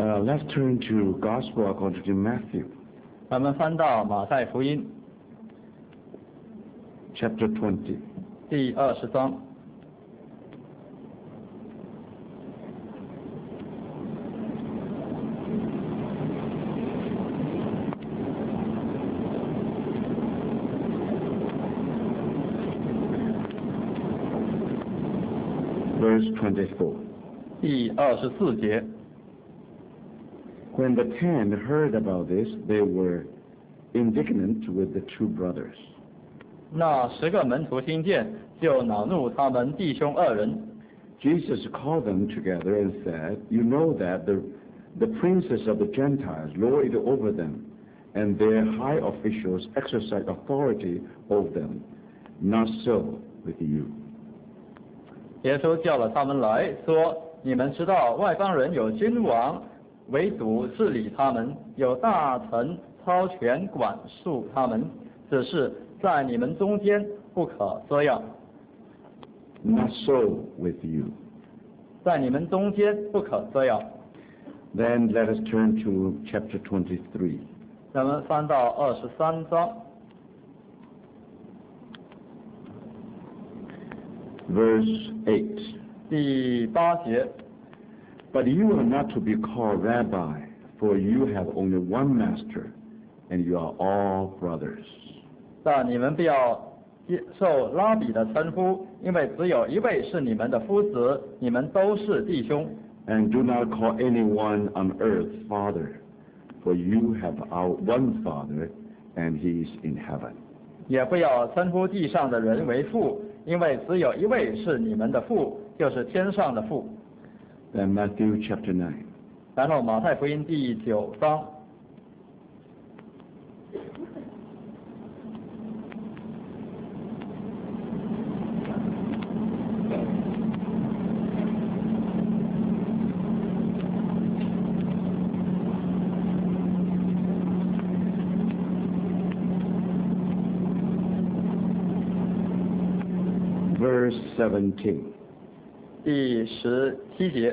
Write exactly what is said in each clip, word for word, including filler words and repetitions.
Uh, let's turn to Gospel according to Matthew. 咱们翻到马太福音 Chapter twenty. 第二十章。 Verse twenty-four. 第二十四节。 When the ten heard about this, they were indignant with the two brothers. 那十个门徒听见，就恼怒他们弟兄二人。 Jesus called them together and said, "You know that the, the princes of the Gentiles lord it over them, and their high officials exercise authority over them. Not so with you." 耶稣叫了他们来说：“你们知道，外邦人有君王为主治理他们，有大臣操权管束他们，只是在你们中间不可这样。 Not so with you. 在你们中间不可这样。 Then let us turn to chapter twenty-three. 咱们翻到二十三章 Verse eight. 第八节。 But you are not to be called rabbi, for you have only one master, and you are all brothers. 但你们不要接受拉比的称呼，因为只有一位是你们的夫子，你们都是弟兄。 And do not call anyone on earth father, for you have our one Father, and he is in heaven. 也不要称呼地上的人为父，因为只有一位是你们的父，就是天上的父。 Then Matthew chapter nine. 然后马太福音第九章。 Verse seventeen. 第十七节。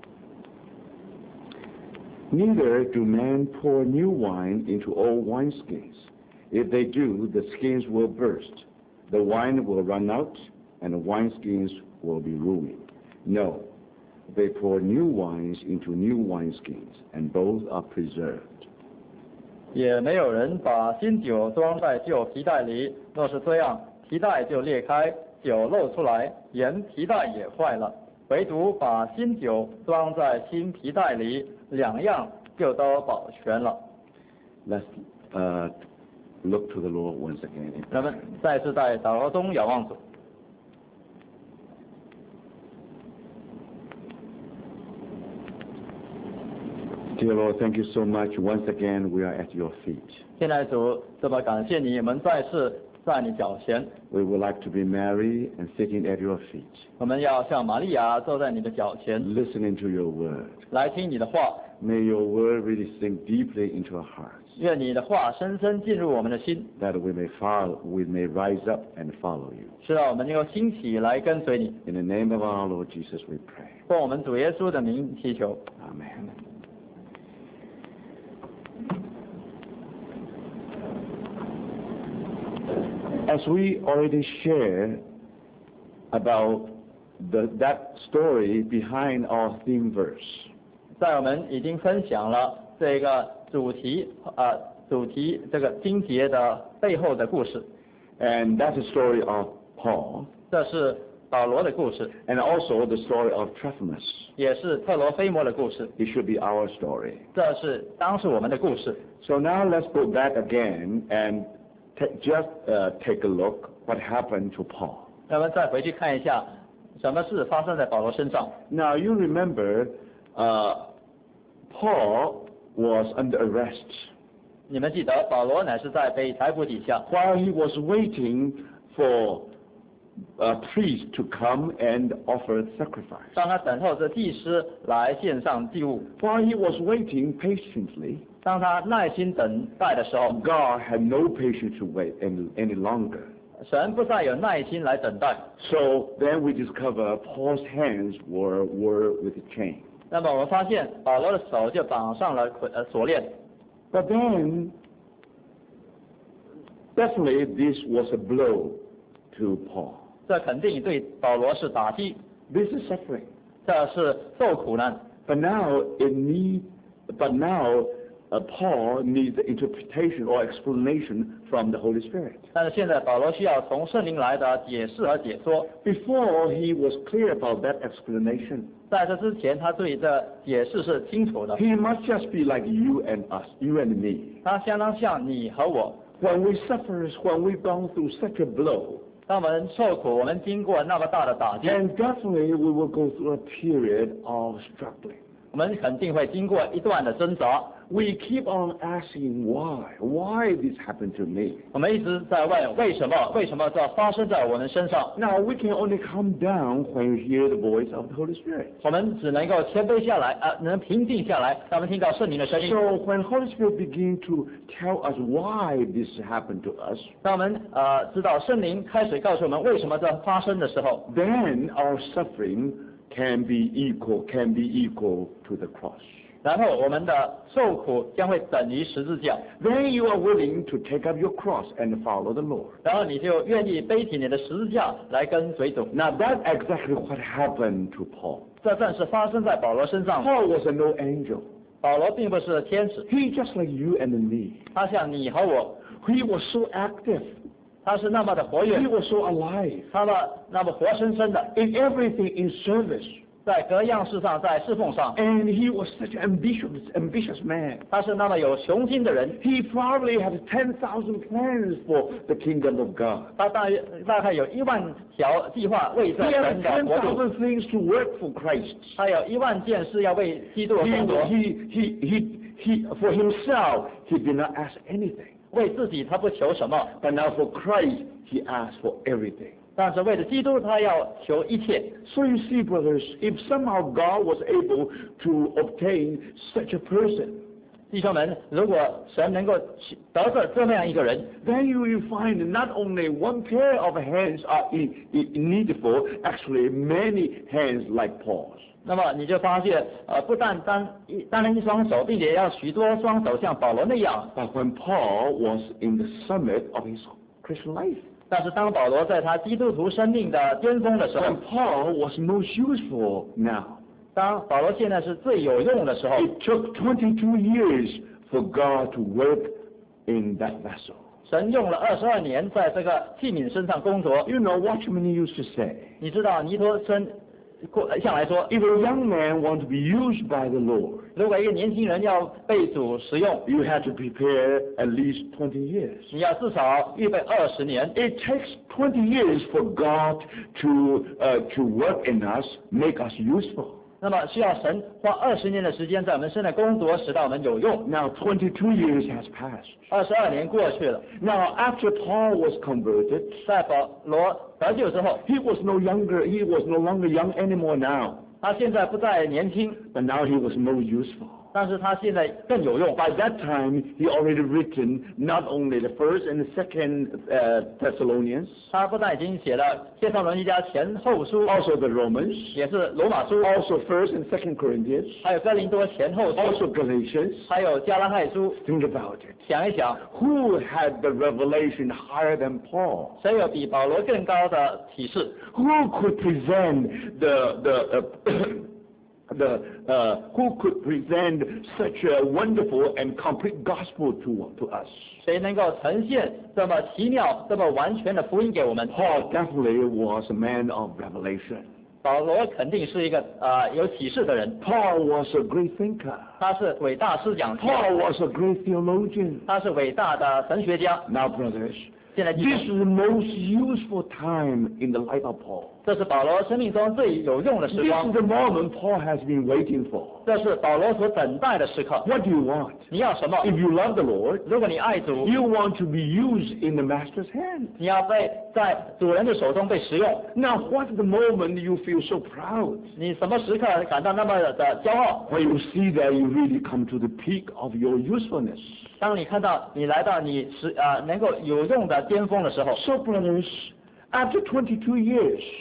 Neither do men pour new wine into old wineskins. If they do, the skins will burst, the wine will run out, and the wineskins will be ruined. No, they pour new wines into new wineskins, and both are preserved. 也没有人把新酒装在旧皮袋里，若是这样，皮袋就裂开，酒漏出来，连皮袋也坏了。唯独把新酒装在新皮袋里，两样就都保全了。 Let's uh, look to the Lord once again. 人们再次在祷告中仰望主。 Dear Lord, thank you so much. Once again, we are at your feet. 现在主，这么感谢你，我们再次在你脚前。 We would like to be Mary and sitting at your feet, 我们要像玛利亚坐在你的脚前， listening to your word. 来听你的话。 May your word really sink deeply into our hearts, 愿你的话深深进入我们的心， that we may follow, we may rise up and follow you. 使到我们能够兴起来跟随你。 In the name of our Lord Jesus, we pray. 奉我们主耶稣的名祈求。 Amen. As we already shared about the, that story behind our theme verse, 在我们已经分享了这个主题啊、呃，主题这个经节的背后的故事， and that's the story of Paul, 这是保罗的故事， and also the story of Trophimus. 也是特罗菲摩的故事， It should be our story. 这是当时我们的故事。 So now let's go back again and ta- just uh, take a look what happened to Paul. 那么再回去看一下，什么事发生在保罗身上。 Now you remember, uh, Paul was under arrest 你们记得保罗乃是在被逮捕底下， while he was waiting for a priest to come and offer sacrifice. 当他等候着祭司来献上祭物， While he was waiting patiently, 当他耐心等待的时候， God had no patience to wait any, any longer. 神不再有耐心来等待。 So then we discover Paul's hands were, were with a chain. 那么我们发现保罗的手就绑上了捆呃锁链。 But then, definitely this was a blow to Paul. 这肯定对保罗是打击， This is suffering. 这是受苦难。 But now it need, but now uh, Paul needs the interpretation or explanation from the Holy Spirit. 但是现在保罗需要从圣灵来的解释和解说。 Before he was clear about that explanation. 在这之前，他对这解释是清楚的。 He must just be like you and us, you and me. 他相当像你和我。 When we suffer, when we've gone through such a blow, 当我们受苦，我们经过那么大的打击， and definitely we will go through a period of struggling. 我们肯定会经过一段的挣扎。 We keep on asking why, why this happened to me. 我们一直在问为什么，为什么这发生在我们身上？ Now we can only calm down when we hear the voice of the Holy Spirit. 我们只能够谦卑下来，啊、呃，能平静下来，当我们听到圣灵的声音。 So when Holy Spirit begin to tell us why this happened to us, 当我们呃知道圣灵开始告诉我们为什么这发生的时候， then our suffering can be equal, can be equal to the cross. 然后我们的受苦将会等于十字架， Then you are willing to take up your cross and follow the Lord. 然后你就愿意背起你的十字架来跟随主。 Now that's exactly what happened to Paul. 这正是发生在保罗身上。 Paul was no angel. 保罗并不是天使， He just like you and me. 他像你和我， He was so active. 他是那么的活跃 He，was so alive. 他们那么活生生的， In everything, in service. 在各样事上，在侍奉上， And he was such an ambitious, ambitious man. 他是那么有雄心的人。 He probably had ten thousand plans for the kingdom of God. 他大约大概有一万条计划为这 He had 神的 ten 国度， thousand things to work for Christ. 他有一万件事要为基督 He, 工作。 he, he, he, he, for himself, he did not ask anything. 为自己他不求什么， But now for Christ, he asked for everything. 但是为了基督，他要求一切。 So you see, brothers, if somehow God was able to obtain such a person, 弟兄们，如果神能够得着这么样一个人， then you will find that not only one pair of hands are in, in, needful, actually many hands like Paul's. 那么你就发现，呃，不但单一单人一双手，并且要许多双手像保罗那样。 But when Paul was in the summit of his Christian life, 但是当保罗在他基督徒生命的巅峰的时候 when，Paul was most useful now, 当保罗现在是最有用的时候， it took twenty-two years for God to work in that vessel. 神用了二十二年在这个器皿身上工作。 You know, Watchman used to say, 你知道尼托生过向来说， if a young man wants to be used by the Lord, 如果一个年轻人要被主使用， you have to prepare at least twenty years. 你要至少预备二十年。 It takes twenty years for God to, uh, to work in us, make us useful. 那么需要神花二十年的时间在我们身上工作，使到我们有用。 Now twenty-two years has passed. 二十二年过去了， Now after Paul was converted, 在保罗得救之后， he was no younger, he was no longer young anymore now. 他现在不再年轻， But now he was more useful. 但是他现在更有用。 By that time, he already written not only the first and the second uh, Thessalonians, 他不但已经写了帖撒罗尼迦前后书， also the Romans, 也是罗马书， also first and second Corinthians, 还有哥林多前后书， also Galatians. 还有加拉太书。 Think about it. 想一想， Who had the revelation higher than Paul? 谁有比保罗更高的启示？ Who could present the the uh, the uh, who could present such a wonderful and complete gospel to to us? 谁能够呈现这么奇妙、这么完全的福音给我们？ Paul definitely was a man of revelation. 保罗肯定是一个呃有启示的人， Paul was a great thinker. 他是伟大思想家， Paul was a great theologian. 他是伟大的神学家。 Now, brothers, 现在 this is the most useful time in the life of Paul. 这是保罗生命中最有用的 This 时光 is，the moment Paul has been waiting for. 这是保罗所等待的时刻。 What do you want? 你要什么？ If you love the Lord, 如果你爱主， you want to be used in the Master's hand. 你要被在主人的手中被使用。 Now, what's the moment you feel so proud? 你什么时刻感到那么的骄傲？ When you see that you really come to the peak of your usefulness. 当你看到你来到你使呃能够有用的巅峰的时候， So, brothers, after twenty-two years,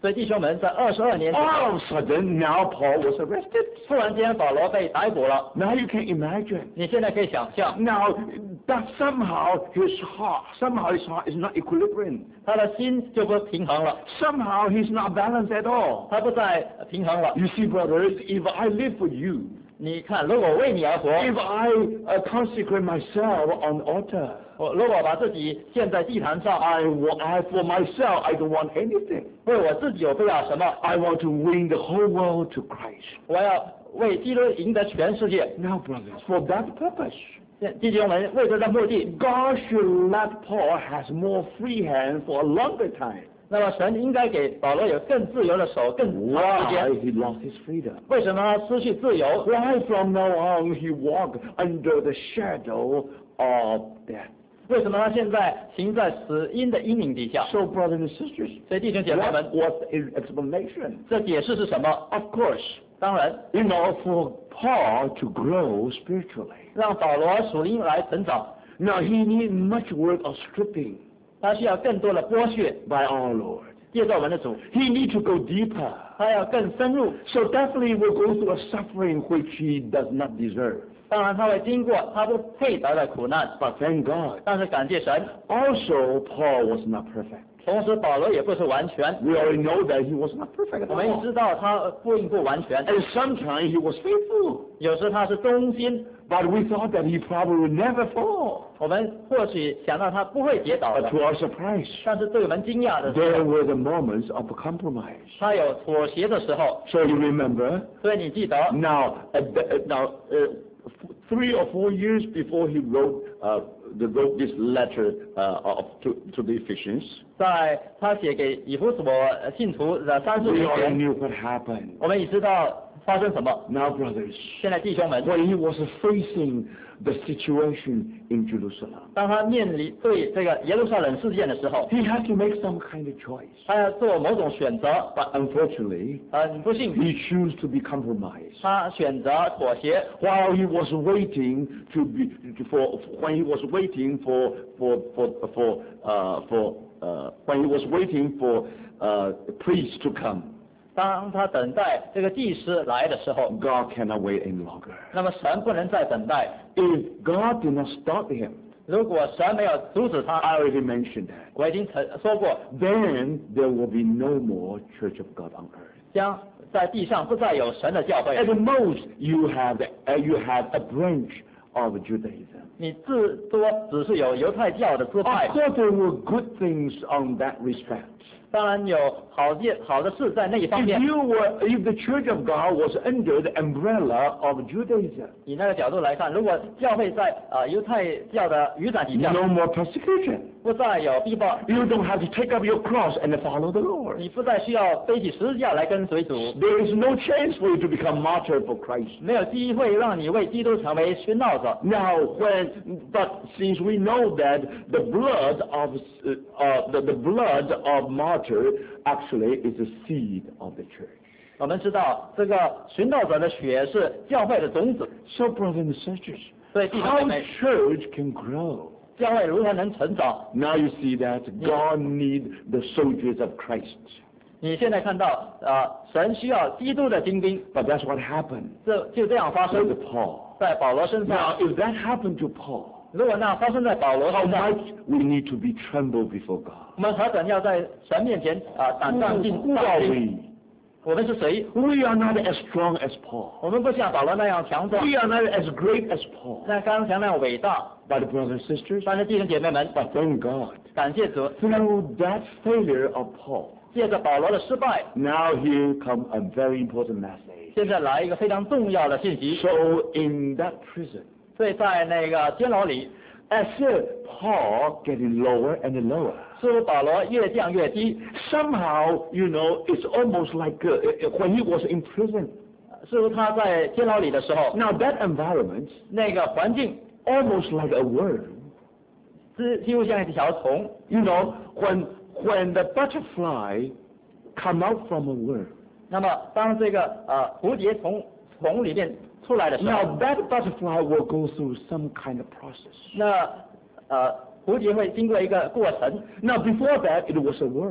所以弟兄们，在二十二年之 All 后， of a sudden, now Paul was arrested. 突然间保罗被逮捕了。 Now you can imagine. 你现在可以想象， Now, that somehow his heart, somehow his heart is not equilibrium. 他的心就不平衡了， Somehow he's not balanced at all. 他不再平衡了。 You see, brothers, if I live for you, 你看，如果为你而活， if I uh, consecrate myself on the altar, 我如果把自己献在祭坛上， I, wa- I for myself, I don't want anything. 为我自己我不要什么， I want to win the whole world to Christ. 我要为基督赢得全世界。 Now, brothers, for that purpose, 弟兄们，为这个目的， God should let Paul has more free hand for a longer time. 那么神应该给保罗有更自由的手，更长时 Why 间。 he lost his freedom? 为什么他失去自由？ Why from now on he walk under the shadow of death? 为什么他现在行在死荫的阴影底下？ So, brothers and sisters, 所以弟兄姐妹 what 们， was his explanation? 这解释是什么？ Of course, 当然， you know, for Paul to grow spiritually. 让保罗属灵来成长， Now he need much work of stripping 他需要更多的剥削， by our Lord. 借着我们的主， He need to go deeper. 他要更深入。 So definitely will go through a suffering which he does not deserve. 当然，他会经过他不配得的苦难， But thank God. 但是感谢神， Also, Paul was not perfect. 同时保罗也不是完全。 We already know that he was not perfect at 我们也 all. 知道他并不完全， And sometimes he was faithful. 有时他是忠心。 But we thought that he probably would never fall. 我们或许想到他不会跌倒 But 的， to our surprise, 但是对我们惊讶的 there 是， were the moments of compromise. 他有妥协的时候。 So you remember, 所以你记得， now, uh, the- uh, now uh, f- three or four years before he wrote, uh, the, wrote this letter uh, of, to, to the Ephesians, 在他写给以弗所信徒的三十 we 年 already 前， knew what happened. 我们已知道发生什么。 Now, brothers, 现在弟兄们， when he was facing the situation in Jerusalem, 当他面临对这个耶路撒冷事件的时候， he had to make some kind of choice. 他要做某种选择。 But unfortunately, 呃，很不幸， he chose to be compromised. 他选择妥协。 While he was waiting to be for when he was waiting for for for for uh, for uh, when he was waiting for uh, the priest to come, 当他等待这个祭司来的时候， God cannot wait any longer. 那么神不能再等待。 If God did not stop him, 如果神没有阻止他， I already mentioned that, 我已经曾说过， then there will be no more Church of God on earth. 将在地上不再有神的教会 At。the most, you have uh, you have a branch of Judaism. 你至多只是有犹太教的支 Of 派， course, there were good things on that respect. 当然有好件好的事在那一方 If 面。 you were, if the Church of God was under the umbrella of Judaism, 以那个角度来看，如果教会在呃犹太教的雨伞底下， no more persecution. 不再有逼迫， You don't have to take up your cross and follow the Lord. 你不再需要背起十字架来跟随主， There is no chance for you to become martyr for Christ. 没有机会让你为基督成为殉道者。 Now, when, but since we know that the blood of uh, uh, the, the blood of martyr actually is the seed of the church. 我们知道这个殉道者的血是教会的种子， So, brothers and sisters, 所以弟兄 how 姐妹， church can grow? 教会如何能成长？ Now you see that God needs the soldiers of Christ. 你现在看到呃，神需要基督的精兵， But that's what happened 这就这样发 with 生 Paul. 在保罗身 Now, 上。 if that happened to Paul, 如果那发生在保罗 how 身上， much we need to be trembled before God? 我们何等要在神面前啊、胆战 Who, 尽 who 战 are 兢？ we? 我们是谁？ We are not as strong as Paul. 我们不像保罗那样强壮， We are not as great as Paul. 那刚强那样伟大。 But brothers and sisters, 但是弟兄姐妹们， but thank God, 感谢主， through that failure of Paul, 借着保罗的失败， now here come a very important message. 现在来一个非常重要的信息。 So in that prison, 所以在那个监牢里， as if Paul getting lower and lower. 似乎保罗越降越低， Somehow, you know, it's almost like uh, when he was in prison. 似乎他在监牢里的时候， Now that environment, 那个环境 almost like a worm. 几几乎像一条虫。 You know, when when the butterfly come out from a worm, 那么当这个呃蝴蝶从虫里面出来的时候， now that butterfly will go through some kind of process. 那呃蝴蝶会经过一个过程。 Now before that, it was a worm.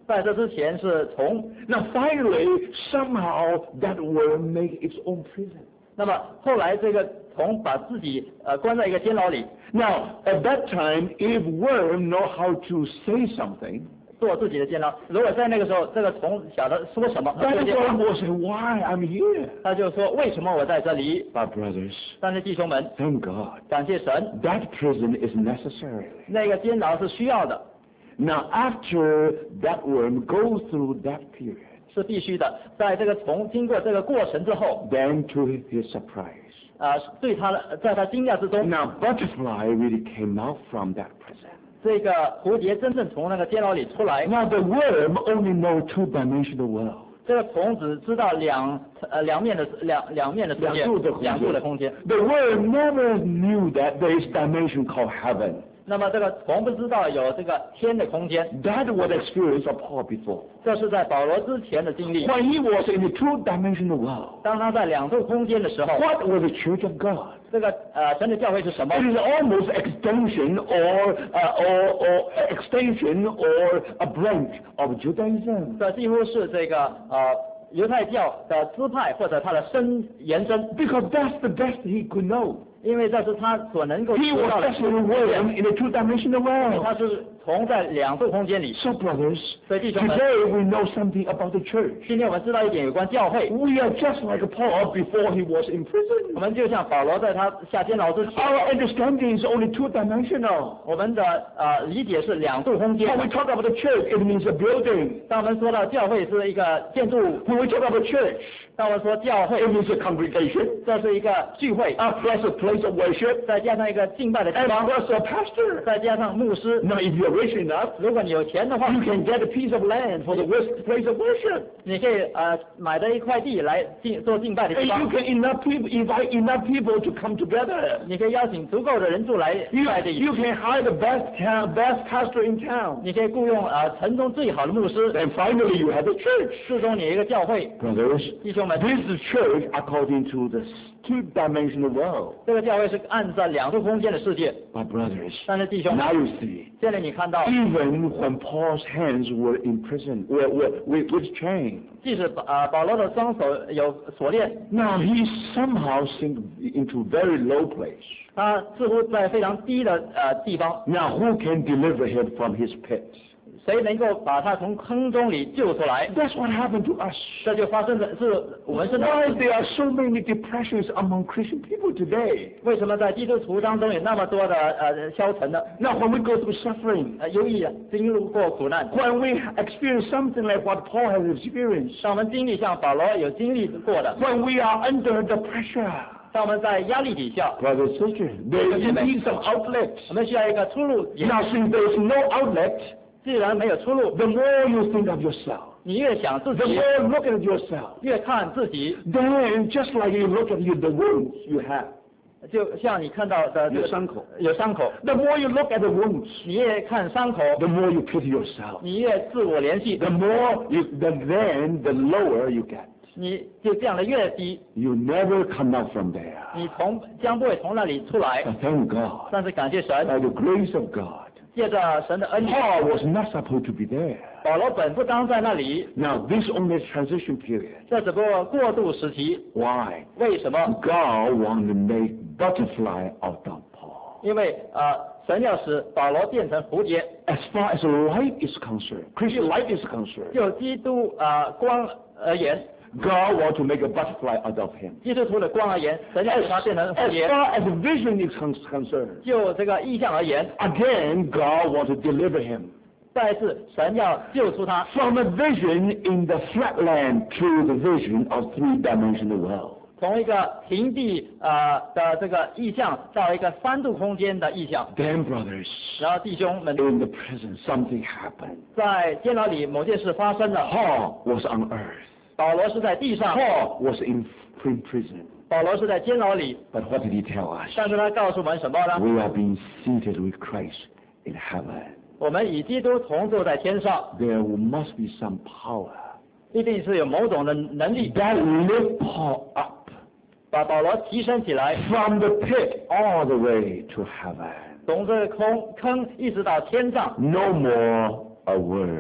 在这之前是虫。 Now finally, somehow that worm made its own prison. 那么后来这个虫把自己呃关在一个监牢里。 Now at that time, if worm know how to say something, 做自己的监牢。如果在那个时候，这个虫晓得说什么， that worm will say, "Why I'm here?" 他就说为什么我在这里？ But brothers, 但是弟兄们， thank God, 感谢神， that prison is necessary. 那个监牢是需要的， Now after that worm goes through that period, 是必须的。在这个虫经过这个过程之后， then to his surprise, 啊、呃，对他的，在他惊讶之中， now butterfly really came out from that prison. 这个蝴蝶真正从那个监牢里出来。 Now the worm only know two-dimensional world. 这个虫只知道两呃两面的两两面的世界， 两度的空间。 两度的空间。 The worm never knew that there is dimension called heaven. 那么这个虫不知道有这个天的空间， That was the experience of Paul before. 这是在保罗之前的经历。 When he was in the two-dimensional world, 当他在两度空间的时候， what was the Church of God? 这个呃神的教会是什么？ It is almost extension or uh, or or extension or a branch of Judaism. 这几乎是这个呃犹太教的支派或者它的伸延伸， Because that's the best he could know. 因为这是他所能够 He 知道 was 的 actually worm in the two-dimensional 他 world. 是虫在两度空间里。 So brothers, 所以弟兄们， today we know something about the church. 今天我们知道一点有关教会， We are just like Paul before he was in 我 prison. 们就像保罗在他下监牢之前， Our understanding is only two-dimensional. 我们的呃理解是两度空间 When。we talk about the church, it means a building. 当我们说到教会是一个建筑物， When we talk about church, 当我们说教会 it means a congregation, 这是一个聚会， uh, plus a place of worship, 再加上一个敬拜的地 and 方， plus a pastor. 再加上牧师。 Now, if you're rich enough, 如果你有钱的话， you can get a piece of land for the wor- place of worship. 你可以呃买的一块地来敬做敬拜的地 And you 方， can enough people, invite enough people to come together. 你可以邀请足够的人数来 You, 拜这一 you can hire the best town, best pastor in town. 你可以雇佣呃城中最好的牧师， Then finally, you have a church. 最终你有一个教会。 Brothers, 弟兄们， this is church according to the two-dimensional world. 这个教会是按照两度空间的世界。 But brothers, 但是弟兄们 now，you see, 现在你看到， even when Paul's hands were in prison, were, were with, with chains, 即使呃保罗的双手有锁链， now he somehow sink into very low place. 他似乎在非常低的呃地方， Now who can deliver him from his pit? 谁能够把他从坑中里救出来？ That's what happened to us. 这就发生的是我们身上。 Why there are so many depressions among Christian people today? 为什么在基督徒当中有那么多的呃消沉的 Now when we go through suffering, 呃忧郁经历过苦难？ when we experience something like what Paul has experienced, 当我们经历像保罗有经历过的， when we are under the pressure, 当我们在压力底下， brothers and sisters, there you need some outlet. 我们需要一个出路。 Now since there is no outlet, 既然没有出路， the more you think of yourself, 你越想自 the 己， more you look at yourself, 越看自己， then just like you look at you, the wounds you have, 就像你看到的这个有伤口。 有伤口， the more you look at the wounds, 你越看伤口， the more you pity yourself. 你越自我联系， The more you, the, then the lower you get. 你就降得越低， You never come out from there. 你从将不会从那里出来。 But thank God, 但是感谢神， by the grace of God, 借着神的恩典， Paul was not supposed to be there. 保罗本不当在那里， Now this only a transition period. 这只不过过渡时期。 Why? 为什么？ God wanted to make butterfly out of Paul. 因为呃，神要使保罗变成蝴蝶， As far as light is concerned, Christian light is concerned, 就基督呃光而言， God wants to make a butterfly out of him. 基督徒的光而言，神要使他变成蝴 As 蝶。 far as vision is con- concerned, 就这个意象而言， again God wants to deliver him. 再次神要救出他， From a vision in the flatland to the vision of three-dimensional world. 从一个平地呃的这个意象到一个三度空间的意象。 Then, brothers, 然后弟兄们， in the prison, something happened. 在监牢里某件事发生了， Paul was on earth. 保罗是在地上， Paul was in in prison. 保罗是在监牢里， But what did he tell us? 但是他告诉我们什么呢？ We are being seated with Christ in heaven. 我们与基督同坐在天上， There must be some power 一定是有某种的能力 that lift Paul up 把保罗提升起来， from the pit all the way to heaven. 从这个空坑一直到天上， No more a worm.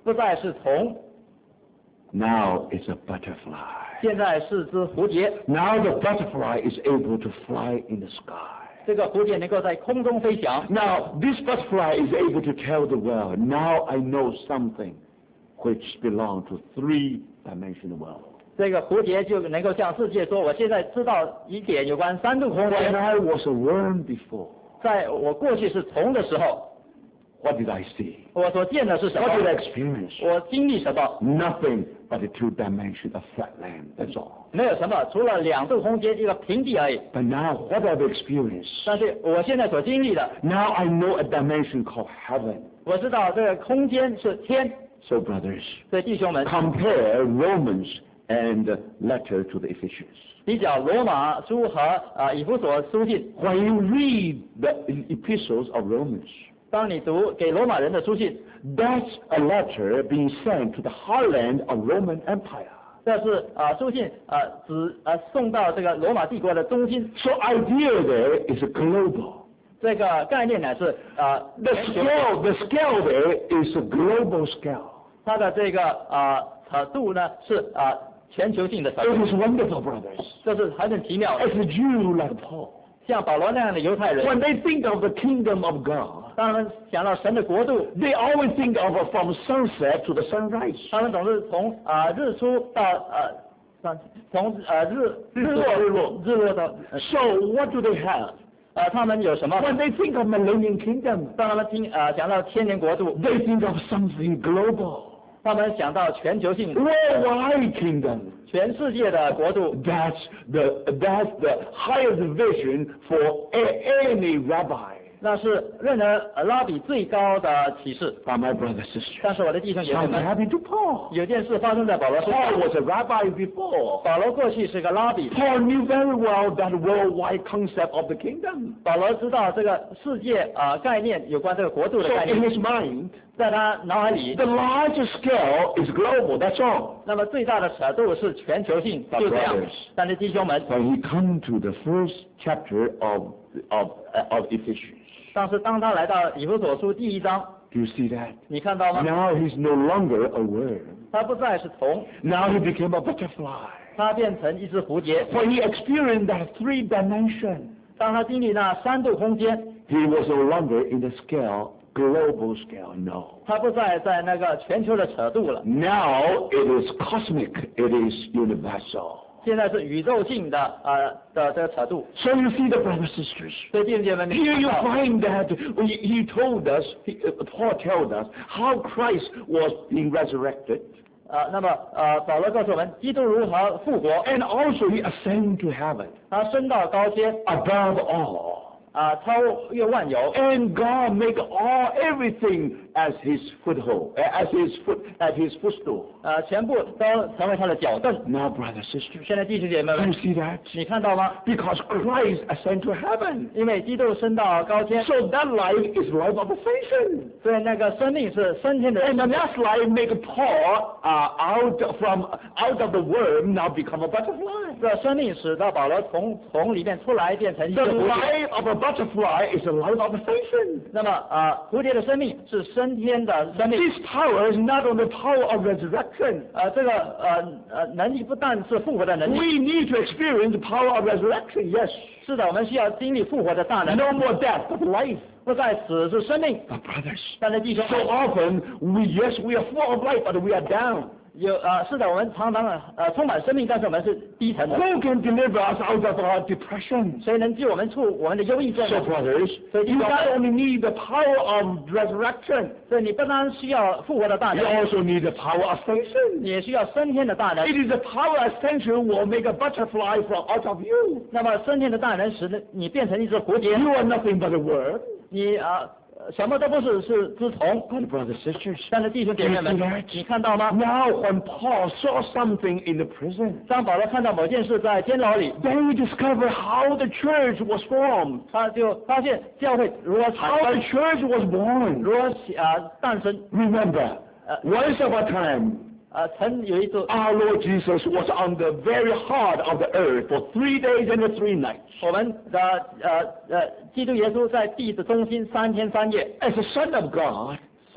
不再是虫， Now it's a butterfly. 现在是只蝴蝶。 Now the butterfly is able to fly in the sky. 这个蝴蝶能够在空中飞翔。 Now this butterfly is able to tell the world, now I know something which belongs to three-dimensional world. 这个蝴蝶就能够向世界说，我现在知道一点有关三度空 When 间。 I was a worm before, 在我过去是虫的时候， what did I see? 我所见的是什么 What？did I experience? 我经历什么？ Nothing but the two dimensions of flat land. That's all. 没有什么，除了两度空间一个平地而已。 But now what I've experienced, 但是我现在所经历的， now I know a dimension called heaven. 我知道这个空间是天。 So brothers, 所以弟兄们， compare Romans and the letter to the Ephesians. 比较罗马书和啊以弗所书信。 When you read the epistles of Romans, 当你读给罗马人的书信， that's a letter being sent to the heartland of Roman Empire. 这是啊书信啊指啊送到这个罗马帝国的中心。 So idea there is global. 这个概念呢是啊 The scale, the scale there is a global scale. 它的这个啊尺度呢是啊全球性的尺 It 度， is wonderful, brothers. 这是很奇妙的。 As a Jew like Paul, 像保罗那样的犹太人， when they think of the kingdom of God, 当他们想到神的国度， they always think of it from sunset to the sunrise. 他们总是从啊日出到呃上从呃日日落日落日落到呃 So what do they have? 呃他们有什么？ When they think of millennium kingdom, 当他们听呃讲到千年国度， they think of something global. 他们想到全球性 Worldwide kingdom. 全世界的国度， That's the, that's the highest vision for a, any rabbi. 那是任何呃拉比最高的启示。 But my brothers and sisters, 但是我的弟兄姐妹 something 们， happened to Paul. 有件事发生在保罗身 Paul 上。 was a rabbi before. 保罗过去是个拉比， Paul knew very well that worldwide concept of the kingdom. 保罗知道这个世界啊、呃概念有关这个国度的 So 概 in 念， his mind, 在他脑海里， the largest scale is global, that's all. 那么最大的尺度是全球性， But 就这样 brothers,。 但是弟兄们， When he come to the first chapter of, of, of Ephesians, 但是当他来到以弗所书第一章， do you see that? 你看到吗？ Now he's no longer a worm. 他不再是虫， Now he became a butterfly. 他变成一只蝴蝶。 When he experienced that three dimension, 当他经历那三度空间， he was no longer in the scale, global scale, no. 他不再在那个全球的尺度了， Now it is cosmic, it is universal. 现在是宇宙性的呃的这个尺度。 So you see the brothers and sisters. 所以弟兄姐妹们， Here 你 you 看到 find that he, he told us, he, uh, Paul told us how Christ was being resurrected, 呃，那么呃，保罗告诉我们，基督如何复活， and also he ascended to heaven 他升到高天， above all. 啊、超越万有， And God make all everything as his foothold, as his foot, as his footstool. 呃，全部都成为他的脚凳。 Now, brothers and sisters, 现在弟兄姐妹 do you 们， see that? 你看到吗？ Because Christ ascended to heaven. 因为基督升到高天， So that life is life of ascension. 所以那个生命是升天的。 And that life make Paul uh, out from out of the worm now become a butterfly. 这生命使到保罗从从里面出来，变成一 The 个蝴蝶。 life of a butterfly is a life of ascension. 那么啊、蝴蝶的生命是升天的生命。 This power is not only power of resurrection. 呃，这个呃呃能力不但是复活的能力， We need to experience the power of resurrection, yes. 是的，我们需要经历复活的大能， No more death, but life. 不再死是生命。 But brothers, 但是弟兄 so often we yes we are full of life, but we are down. 有呃是的，我们常常呃充满生命，但是我们是低沉的。 Who can deliver us out of our depression? 谁能救我们出我们的忧郁症 So 呢？ brothers, you not only need the power of resurrection, 所以你不单需要复活的大 you 能， also need the power of ascension. 你也需要升天的大能。 It is the power of ascension will make a butterfly from out of you. 那么升天的大能使你变成一只蝴蝶， You are nothing but a worm. 你啊、呃什么都不是，是只虫。 But brothers and sisters, 但是弟兄姐妹们 Do you see that?， 你看到吗？ now when Paul saw something in the prison, 当保罗看到某件事在监牢里， then he discovered how the church was formed, 他就发现教会如何产 how the 生， church was born. 如何啊、呃诞生。 Remember, once upon a time, 呃，曾有一次， our Lord Jesus was on the very heart of the earth for three days and three nights. 我们的呃呃，基督耶稣在地的中心三天三夜。 As a son of God,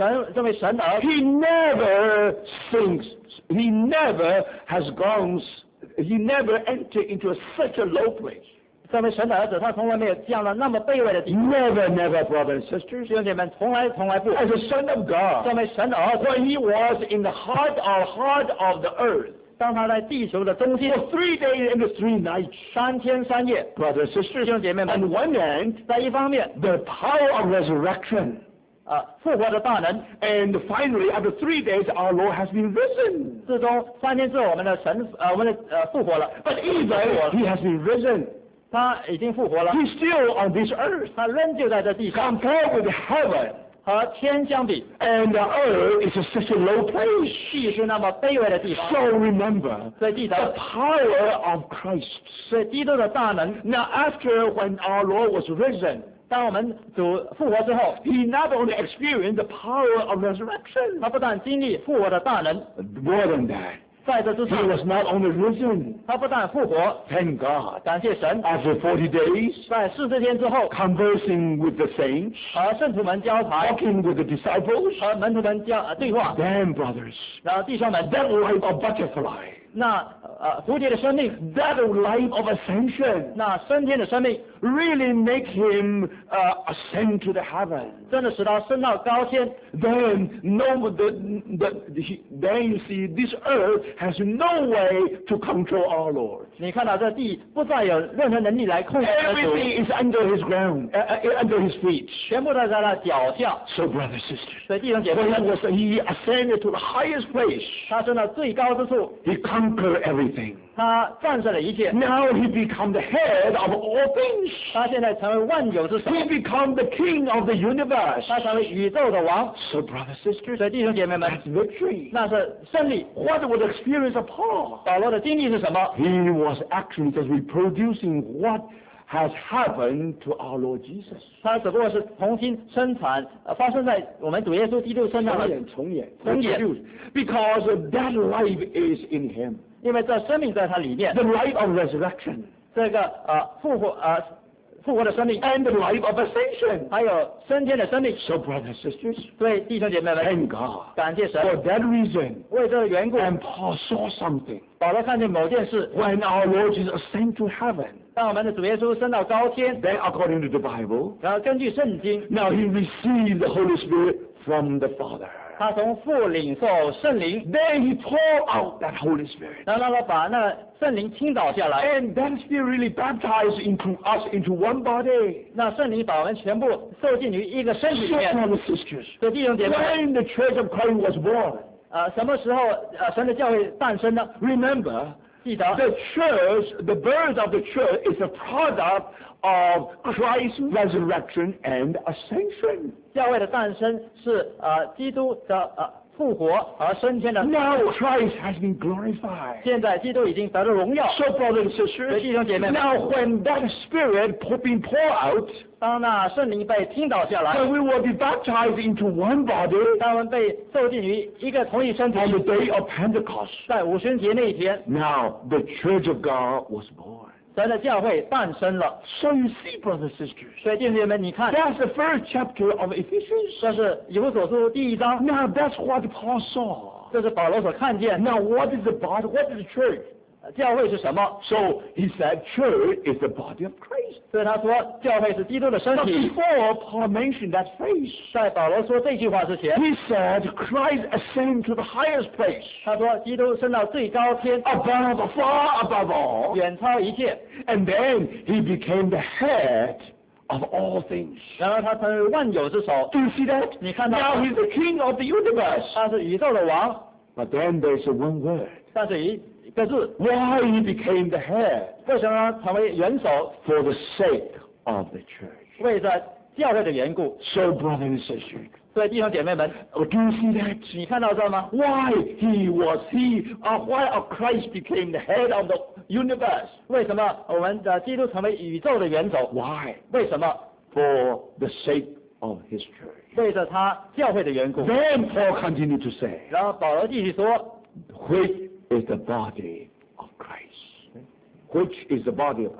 神这位神儿， He never thinks, he never has gone, he never entered into such a low place. 这位神的儿子，他从来没有降到那么卑微的地步。 Never, never, brothers and sisters. 弟兄姐妹，从来从来不。 As a son of 这 God, 位神的儿子， when he was in the heart of heart of the earth, 当他在地球的中心 for three days and three nights, 三天三夜， brothers and sisters, 弟兄姐妹 on 们， one hand, 在一方面 the power of resurrection, 啊复活的大能， and finally, after three days, our Lord has been risen. 最终三天之后，我们的神呃我们的呃复活了。 But 复 even 活了， he has been risen, 他已经复活了， he's still on this earth. 他仍旧在这地上， Compared with heaven, 和天相比， and the earth is such a low place. 地是那么卑微的地方。 So remember 所以记 the 得， power of Christ. 所以基督的大能。 Now, after when our Lord was risen, 当我们主复活之后， he not only experienced the power of resurrection, 他不但经历复活的大能， more than that, 在这之 he 上， was not only risen, 他不但复活， thank God, 感谢神， after forty days, 在四十天之后， conversing with the saints, 和圣徒们交谈， talking with the disciples, 和门徒们交呃对话， then, brothers, 然后弟兄们， that life of butterfly, 那呃蝴蝶的生命， that life of ascension, 那升天的生命， really make him uh, ascend to the heaven. 真的使他升到高天。 Then no, the, the, the, then you see this earth has no way to control our Lord. 你看到这地不再有任何能力来控制我们的主， Everything is under his ground, uh, uh, under his feet. 全部都在他脚下。 So, brothers and sisters, 所以弟兄姐妹 when he 们， was he ascended to the highest place, 他升到最高之处， he conquered everything. 他战胜了一切， Now he become the head of all things. 他现在成为万有之首， He become the king of the universe. 他成为宇宙的王。 So, brothers and sisters, 所以弟兄姐妹们， that's victory. 那是胜利。 What was the experience of Paul? 保罗的经历是什么？ He was actually just reproducing what has happened to our Lord Jesus. 他只不过是重新生产，呃，发生在我们主耶稣基督身上的， 重演， 重演。 Because that life is in him. 因为这生命在他里面， The life of resurrection 这个呃复活呃复活的生命， and the life of ascension. 还有升天的生命。 So, brothers and sisters, 所以弟兄姐妹们， thank God. 感谢神， For that reason, 为这个缘故， and Paul saw something. 保罗看见某件事， When our Lord Jesus ascended to heaven, 当我们的主耶稣升到高天， then according to the Bible, 然后根据圣经， now he received the Holy Spirit from the Father. 他从父领受圣灵， Then he poured out that Holy Spirit. 然后让他把那圣灵倾倒下来， And that Spirit really baptized into us into one body. 那圣灵把我们全部受进于一个身体里 So, 面。 brothers and sisters, 所以弟兄姐妹们， when the Church of Christ was born, 呃，什么时候呃神的教会诞生呢？ remember, 记得 the church, the birth of the church is a product of Christ's resurrection and ascension. 教会的诞生是呃基督的呃复活和升天的。 Now Christ has been glorified. 现在基督已经得了荣耀。 So, brothers and 所以 sisters, 弟兄姐妹们， now when that Spirit pour- being poured out, 当那圣灵被倾倒下来， then we will be baptized into one body 当我们被受进于一个同一身体， on the day of Pentecost. 在五旬节那一天， Now the Church of God was born. 神的教会诞生了。 So you see, brothers and sisters, 所以弟兄姐妹们，你看， that's the first chapter of Ephesians. 这是以弗所书第一章， Now that's what Paul saw. 这是保罗所看见。 Now what is the body? What is the church? 教会是什么？ So he said, church is the body of Christ. 所以他说，教会是基督的身 But 体。 before Paul mentioned that phrase, 在保罗说这句话之前， he said Christ ascended to the highest place, 他说基督升到最高天， above, far above all, 远超一切。 and then he became the head of all things. 然后他成为万有之首。 Do you see that? 你看到 Now 吗？ he's the king of the universe. 他是宇宙的王， But then there's a one word. 但是一一个字， Why he became the head? 为什么他成为元首？ For the sake of the church. 为着教会的缘故。 So, brothers and sisters, 所以弟兄姐妹们， oh, do you see that? 你看到这吗？ Why he was he? Uh, why uh, Christ became the head of the universe? 为什么我们的基督成为宇宙的元首？ Why? 为什么？ For the sake of his church. 为着他教会的缘故。 Then Paul continued to say, 然后保罗继续说， which is the body of Christ? Which is the body of Christ?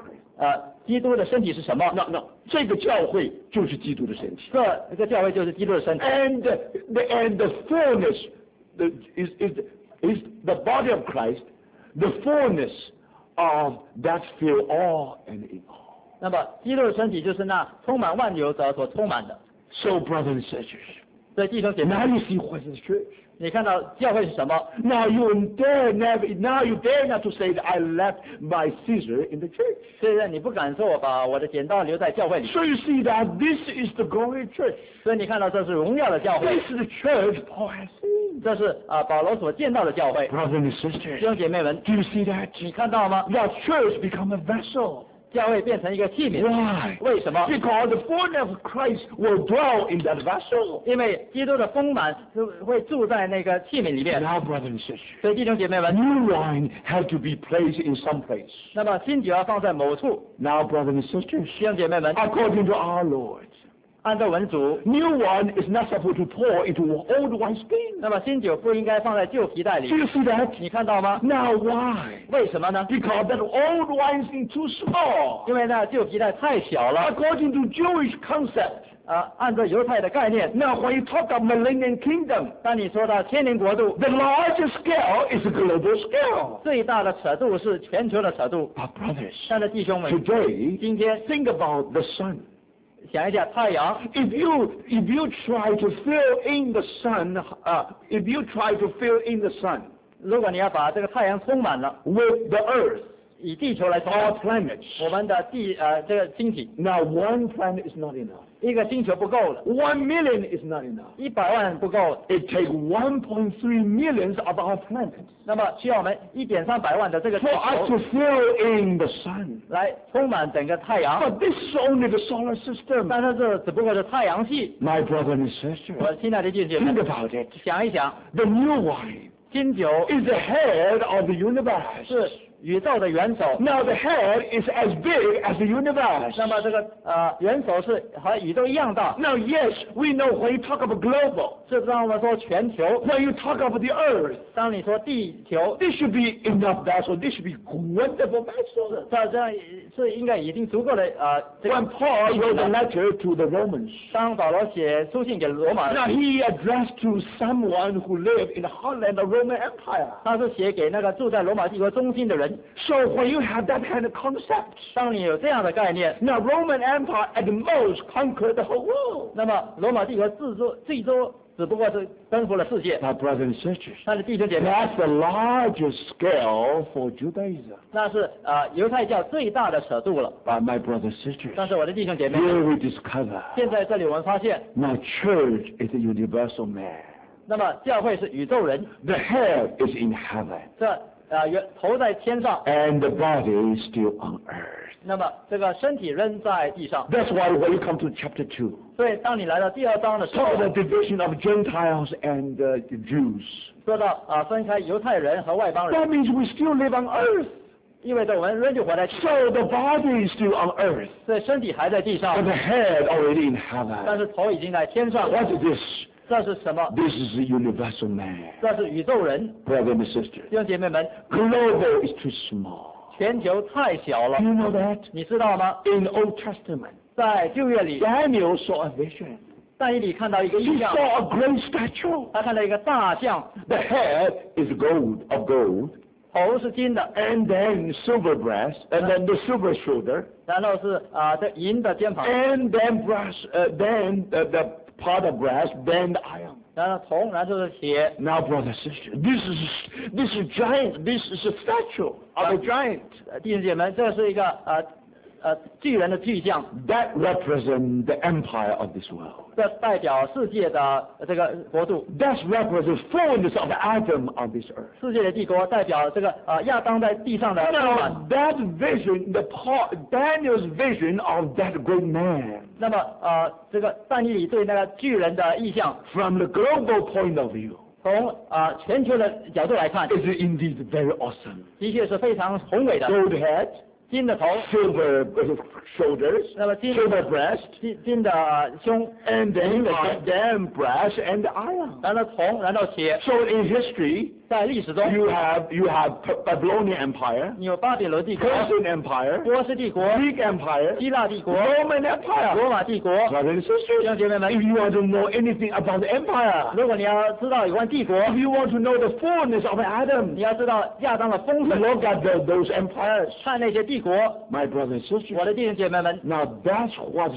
呃，基督的身体是什么？ 那那这个教会就是基督的身体。 这这个教会就是基督的身体。 And the and the fullness the, is is is the body of Christ, the fullness of that fill all and in all. 那么基督的身体就是那充满万有者所充满的。 So, brothers and sisters, 所以弟兄姐妹， now you see what is church. 你看到教会是什么？ Now you dare never. Now you dare not to say that I left my Caesar in the church. 现在你不敢说我把我的剪刀留在教会里。 So you see that this is the glory church. 所以你看到这是荣耀的教会， This is the church Paul has seen. 这是啊保罗所见到的教会。 Brothers and 弟 sisters, 兄姐妹们， do you see that? 你看到吗？ That church become a vessel. 教会变成一个器皿。 Why? 为什么？ Because the fullness of Christ will dwell in that vessel. 因为基督的丰满是会住在那个器皿里面。 Now, brothers and sisters, 所以弟兄姐妹们， new wine had to be placed in some place. 那么新酒要放在某处。 Now, brothers and sisters, 弟兄姐妹们， according to our Lord, 按照文主， new wine is not supposed to pour into old wineskin. 那么新酒不应该放在旧皮袋里 Do。you see that? 你看到吗？ Now, why? 为什么呢？ Because that old wineskin too small. 因为那旧皮袋太小了。 According to Jewish concept. 啊，按照犹太的概念， Now, when you talk of millennium kingdom, 当你说到千年国度， the largest scale is a global scale. 最大的尺度是全球的尺度。 But brothers, 但是弟兄们， today, 今天 think about the sun. 想一下太阳， If you if you try to fill in the sun, uh, if you try to fill in the sun 如果你要把这个太阳充满了， with the earth, 以地球来充 our 满， planets, 我们的地呃这个星体， now one planet is not enough. 一个星球不够了， One million is not enough. 一百万不够了， It takes one point three millions of our planets 那么需要我们一点三百万的这个地 for us 球 to fill in the sun. 来充满整个太阳。 But this is only the solar system. 但是这只不过是太阳系。 My brother and 我 sister, 亲爱的弟兄姐妹 think，about it. 想一想， The new wine 金酒 is the head of the universe. 是宇宙的元首， Now the head is as big as the universe. 那么这个呃元首是和宇宙一样大。 Now, yes, we know when you talk about global, 是当我们说全球， when you talk about the earth, 当你说地球， this should be enough vessel. This should be wonderful vessel. 这这样是应该已经足够的呃这个 When Paul wrote a letter to the Romans, 当保罗写书信给罗马 now 人， he addressed to someone who lived in the heartland of Roman Empire. 他是写给那个住在罗马帝国中心的人。 So when you have that kind of concept, 当你有这样的概念， now Roman Empire at the most conquered the whole world. 那么罗马帝国最多最多只不过是征服了世界。 Now, brothers and sisters, 但是弟兄姐妹， that's the largest scale for Judaism. 那是呃犹太教最大的尺度了。 But my brothers and sisters, 但是我的弟兄姐妹， here we discover 现在这里我们发现， now church is a universal man. 那么教会是宇宙人， The head is in heaven, 这呃原头在天上， and the body is still on earth. 那么这个身体仍在地上。 That's why when you come to chapter two, 所以当你来到第二章的时 talk 候 about，the division of Gentiles and uh, the Jews. 说到啊分开犹太人和外邦人， That means we still live on earth. 意味着我们仍旧活在地上， So the body is still on earth, 所以身体还在地 but 上， the head already in 但 heaven. 是头已经在天上。 What is this? 这是什么？ This is a universal man. 这是宇宙人。 Brothers and sisters, 弟兄姐妹们， global is too small. 全球太小了 Do，you know that? 你知道吗？ In the Old Testament, 在旧约里， Daniel saw a vision. 但以理看到一个 He 异象， saw a great statue. 他看到一个大象， The head is gold of gold, 头是金的， and then silver breast, and then the silver shoulder, 然后是啊这银的肩膀， and then brass, uh, then the, the part of brass, then the iron. 然后铜，然后就是铁。 Now, brother, sister, this is this is giant. This is a statue of a giant 呃弟兄姐妹，这是一个呃呃巨人的巨像， that represents the empire of this world. 这代表世界的这个国度， That represents fullness of the atom of this earth. 世界的帝国代表这个呃亚当在地上的充满。 Now, that vision, the Paul, Daniel's vision of that great man, 那么呃这个但以理对那个巨人的意象， from the global point of view, 从啊、呃全球的角度来看， is indeed very awesome. 的确是非常宏伟的。 Gold head, 金的头， silver uh, shoulders, 那么金 silver breast, 金金的胸， and 银 then, 的 uh, 肩， then brass and iron. 然后铜，然后铁。 So in history, 在历史中， you have you have Babylonian Empire, 你有巴比伦帝国、 Persian Empire, 波斯帝国、 Greek Empire, 希腊帝国、 Roman Empire. 罗马帝国。 Brothers and 弟兄 sisters, 姐妹们， if you want to know anything about the empire, 如果你要知道有关帝国， if you want to know the fullness of 你 Adam, 要知道亚当的丰盛， look at the, those empires. 看那些帝国。 My brothers and 我 sisters, 的弟兄姐妹们， now that's what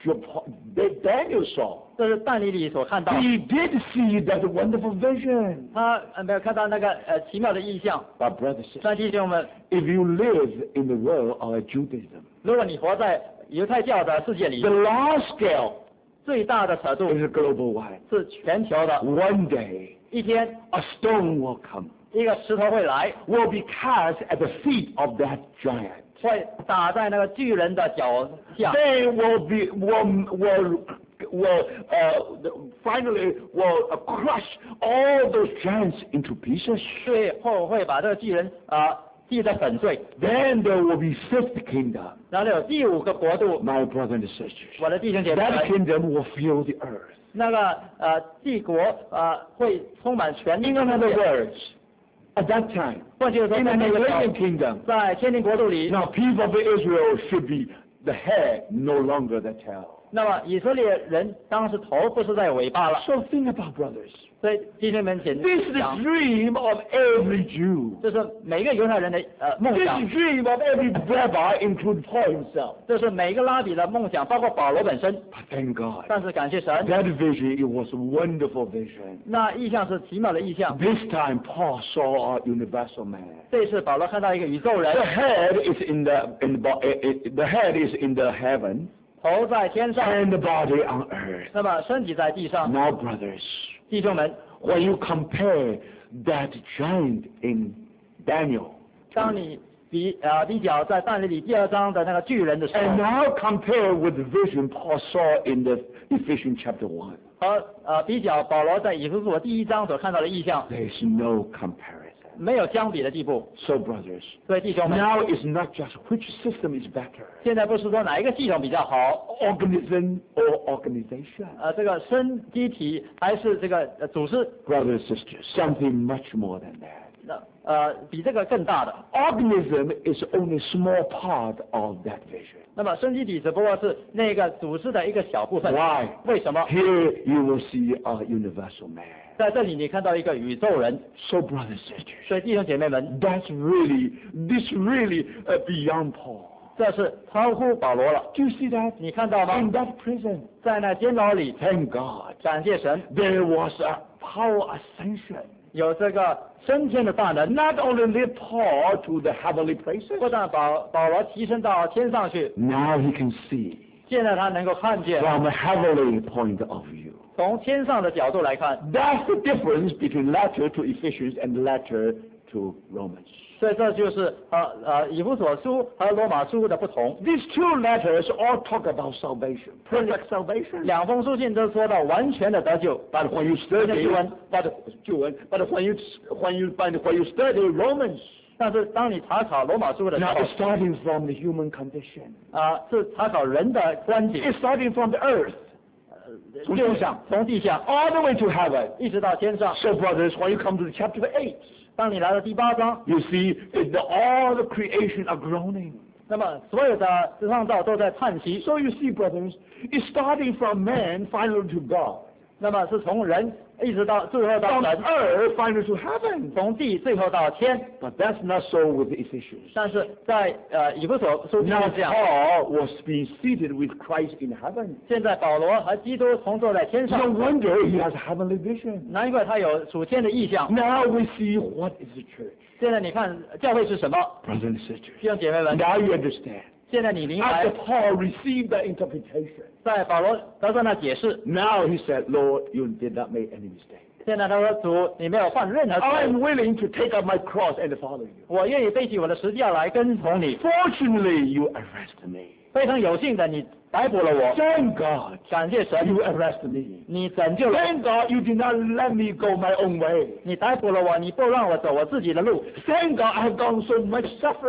Daniel saw. 这是但以理所看到的。 He did see that wonderful vision. 他呃没有看到那个呃奇妙的意象。 But brothers and sisters, 那弟兄们， if you live in the world of Judaism, 如果你活在犹太教的世界里 the， large scale 最大的尺度 is a global one. 是全球的。 One day, 一天， a stone will come, 一个石头会来， will be cast at the feet of that giant. 会打在那个巨人的脚下， They will be will will will uh, finally will uh, crush all those giants into pieces. 最后会把这个巨人啊击得粉碎。 Then there will be fifth kingdom. 然后有第五个国度， My brothers and sisters, 我的弟兄姐妹 that 们， kingdom will fill the earth. 那个呃帝国呃会充满全 In 地。 other words, at that time, 换句话说， in 在 the 那个时 millennium 候， kingdom, 在天庭国度里， now people of Israel should be the head, no longer the tail. 那么以色列人当时头，不是在尾巴了。 So think about brothers. 所以弟兄们，请 This is the 想， dream of every Jew. 这是每个犹太人的呃梦 This 想 is，the dream of every rabbi, including Paul himself. 这是每个拉比的梦想，包括保罗本身。 But thank God, 但是感谢神， that vision, it was a wonderful vision. 那意象是奇妙的意象。 This time Paul saw a universal man. 这次保罗看到一个宇宙人 The，head is in the, in the, bo- eh, eh, the head is in the heaven 头在天上， and the body on earth. 那么身体在地上。 Now brothers, 弟兄们， when you compare that giant in Daniel 当你比呃比较在但以理第二章的那个巨人的时 and 候， now compare with the vision Paul saw in the Ephesians chapter one, 和呃比较保罗在以弗所第一章所看到的意象， there is no comparison. 没有相比的地步。 So brothers, 所以弟兄们， now it's not just which system is better, 现在不是说哪一个系统比较好， organism or organization. 呃，这个生机体还是这个呃组织， Brothers and sisters, something much more than that. 那呃比这个更大的。 Organism is only a small part of that vision. 那么生机体只不过是那个组织的一个小部分。 Why? 为什么？ Here you will see a universal man. 在这里你看到一个宇宙人， So brothers and sisters, 所以弟兄姐妹们， that's really, this really uh, beyond Paul. 这是超乎保罗了。 Do you see that? 你看到 In 吗？ that prison, 在那监牢里， thank God, 感谢神， there was a power ascension. 有这个升天的大能， Not only lift Paul to the heavenly places, 不但保保罗提升到天上去， now he can see 现在他能够看见， from a heavenly point of view. 从天上的角度来看， That's the difference between letter to Ephesians and letter to Romans. 所以这就是呃呃以弗所书和罗马书的不同。 These two letters all talk about salvation, perfect salvation. 两封书信都说到完全的得救， But when you study, but, but when you when you when you study Romans, 但是当你查考罗马书的时 now 候， it's starting from the human condition. 啊、是查考人的观点， It's starting from the earth, 从就地上从地下 all the way to heaven. 一直到天上。 So, brothers, when you come to chapter eight, 当你来到第八章， you see that the, all the creation are groaning. 那么所有的创造都在叹息， So you see, brothers, it's starting from man, finally to God. 那么是从人一直到最后到 From 神， earth, finally to heaven. 从地最后到天。 But that's not so with the Ephesians. 但是在呃以弗所书就 Now 是这样， Paul was being seated with Christ in heaven. 现在保罗和基督同坐在天 No 上， wonder he has a heavenly vision. 难怪他有属天的意象。 Now we see what is the church. 现在你看教会是什么， Brothers and sisters. 弟兄姐妹们， Now you understand. 现在你明白 After，Paul received the interpretation, 在保罗得到那解释， now he said, Lord, you did not make any mistake. 现在他说主，你没有犯任何 I 错 am 误， willing to take up my cross and follow you. 我愿意背起我的十字架来跟从你。 Fortunately, you arrested me. 非常有幸的，你逮捕了我， Thank God 感谢神， you arrested me. 你拯救了我， Thank God you did not let me go my own way. 你逮捕了我，你不让我走我自己的路， Thank God I have gone so much suffering.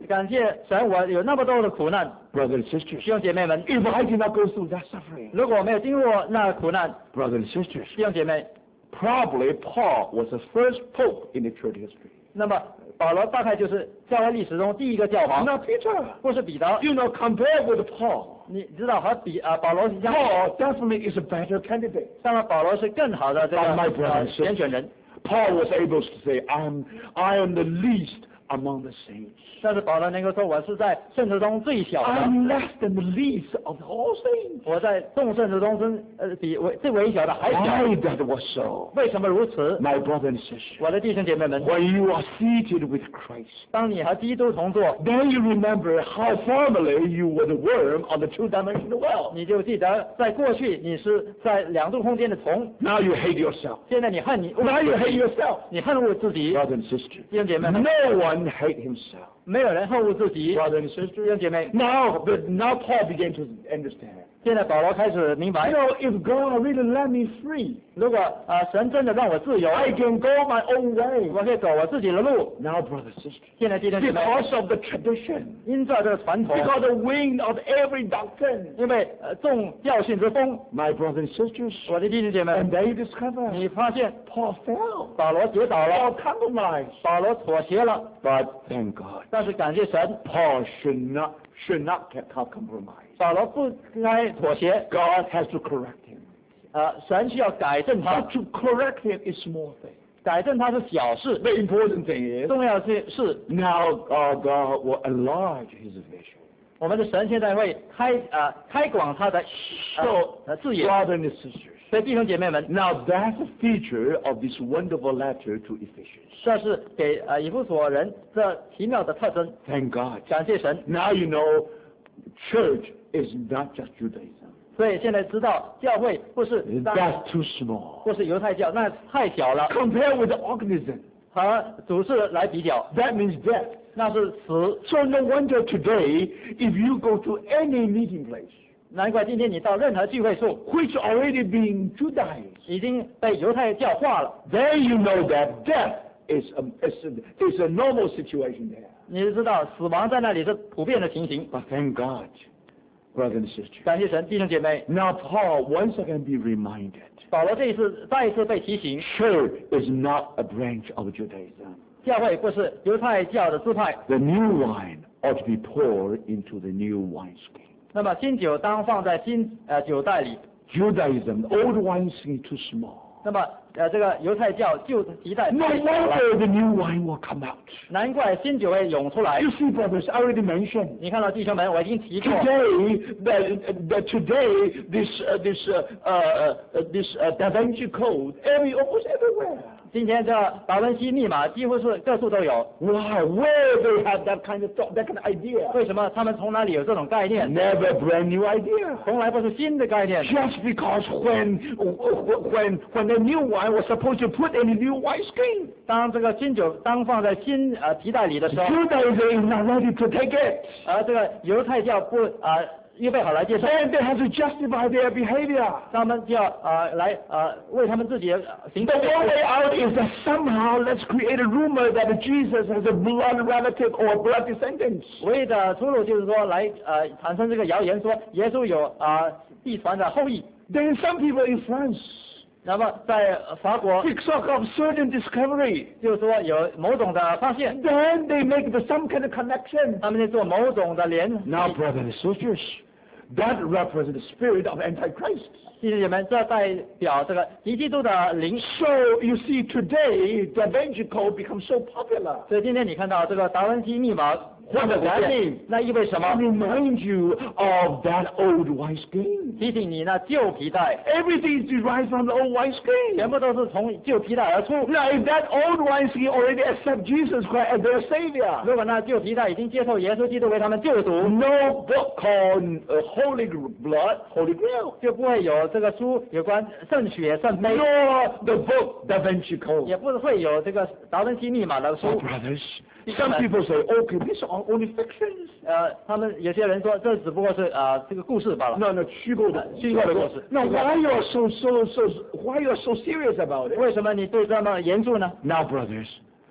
感谢神，我有那么多的苦难。 Brothers and sisters, 弟兄姐妹们， if I did not go through that suffering, 如果我没有经过那苦难， brothers and sisters, 弟兄姐妹， probably Paul was the first pope in the church history. 那么保罗大概就是教会历史中第一个教皇， Not Peter. 不是彼得。 You know, compared with Paul, 你知道和比啊保罗相比， Paul definitely is a better candidate. 当然保罗是更好的这个 But my brother 呃 and sister, 拣选人。 Paul was able to say, I am, I am the least among the saints. 但是保罗能够说，我是在圣徒中最小 I 的， am less than the least of all saints. 我在众圣徒中是呃比微最微小的还小。 Why that was so? 为什么如此？ My brother and sister, 我的弟兄姐妹们， when you are seated with Christ, 当你和基督同坐， then you remember how formerly you were the worm on the two-dimensional well. 你就记得在过去你是在两度空间的虫， Now you hate yourself. 现在你恨你， Now you hate yourself. 你恨恶自己。 Brother and sister, 弟兄姐妹们， no one hate himself. 没有人恨恶自己。 Brother and 弟 sister, 兄姐妹， now, but now Paul began to understand. 现在保罗开始明 You 白， know, if God really let me free, 如果啊、呃神真的让我自由， I can go my own way. 我可以走我自己的路。 Now, brother and sister, 现在弟兄姐妹， because of the tradition, 因着这个传统， because of the wind of every doctrine, 因为呃众教训之风， my brothers and sisters, 我的弟兄姐妹， and they discover 你发现 Paul fell, 保罗跌倒 Paul 了， compromised. 保罗妥协了， But thank God, 但是感谢神， Paul should not should not get compromised. 保罗不该妥协， God has to correct him. 呃，神需要改正他， But to correct him is small thing. 改正他是小事， The important thing is 重要是是 now uh, God will enlarge his vision. 我们的神现在会开呃开广他的呃 So, 呃视野， brothers and sisters, 所以弟兄姐妹们， now that's a feature of this wonderful letter to Ephesians. 这是给呃以弗所人这奇妙的特征， Thank God. 感谢神。 Now you know, church is not just Judaism. 所以现在知道教会不是当 That's too small. 不是犹太教，那太小了， Compare with the organism. 和主事来比较， That means death. 那是死。 So no wonder today, if you go to any meeting place, 难怪今天你到任何聚会处， which already being Judaized, 已经被犹太教化了， then you know that death is a, is a, is a normal situation there. 你就知道死亡在那里是普遍的情形。 But thank God, brothers and sisters. 感谢神，弟兄姐妹， Now Paul once again be reminded, 保罗这一次再一次被提醒， church is not a branch of Judaism. 教会不是犹太教的支派， The new wine ought to be poured into the new wineskin. 那么新酒当放在新呃酒袋里， Judaism, old wineskin too small. 那么呃这个犹太教旧皮带 No 太小了， wonder the new wine will come out. 难怪新酒会涌出来 You。see, brothers, I already mentioned. 你看到弟兄们，我已经提过， Today, that, that today, this uh, this uh, uh, uh, this uh, Da Vinci Code, every almost everywhere. 今天这达文西密码几乎是各处都有。 Why? Where they have that kind of thought, that kind of idea? 为什么他们从哪里有这种概念？ Never a brand new idea. 从来不是新的概念。 Just because when when when the new wine was supposed to put in a new wineskin, 当这个新酒当放在新呃皮带里的时候， Judaism is not ready to take it. 而这个犹太教不啊、呃预备好来接受， And they have to justify their behavior. 他们就要啊、呃来呃为他们自己的行 The 动。 one way out is that somehow let's create a rumor that Jesus has a blood relative or a blood descendant. 唯一的出路就是说来呃产生这个谣言说耶稣有啊、地传的后裔。 Then some people in France, 那么在法国 because of certain discovery, 就是说有某种的发现， then they make the, some kind of connection. 他们在做某种的联。 Now, brothers and sisters, that represents the spirit of Antichrist. 弟兄姐妹，这代表这个敌基督的灵。 So you see, today Da Vinci Code becomes so popular. 所以今天你看到这个达文西密码， What does that mean? 那意味什 To 么？ remind you of that old wineskin. 提醒你那旧皮带， Everything is derived from the old wineskin. 全部都是从旧皮带而出。 Now, if that old wineskin already accept Jesus Christ as their Savior, 如果那旧皮带已经接受耶稣基督为他们救主， no book called uh, Holy Blood, Holy Grail, 就不会有这个书有关圣血、圣杯， nor the book Da Vinci Code. 也不会有这个达文西密码的 So, 书。 brothers, some people say, okay, these are only fictions. 呃，他们有些人说这只不过是呃这个故事罢了。 No, no, 虚构的， 虚构的故事。 Now, why you are so, so, so, why you are so serious about it? 为什么你对这么严肃呢？ Now, brothers,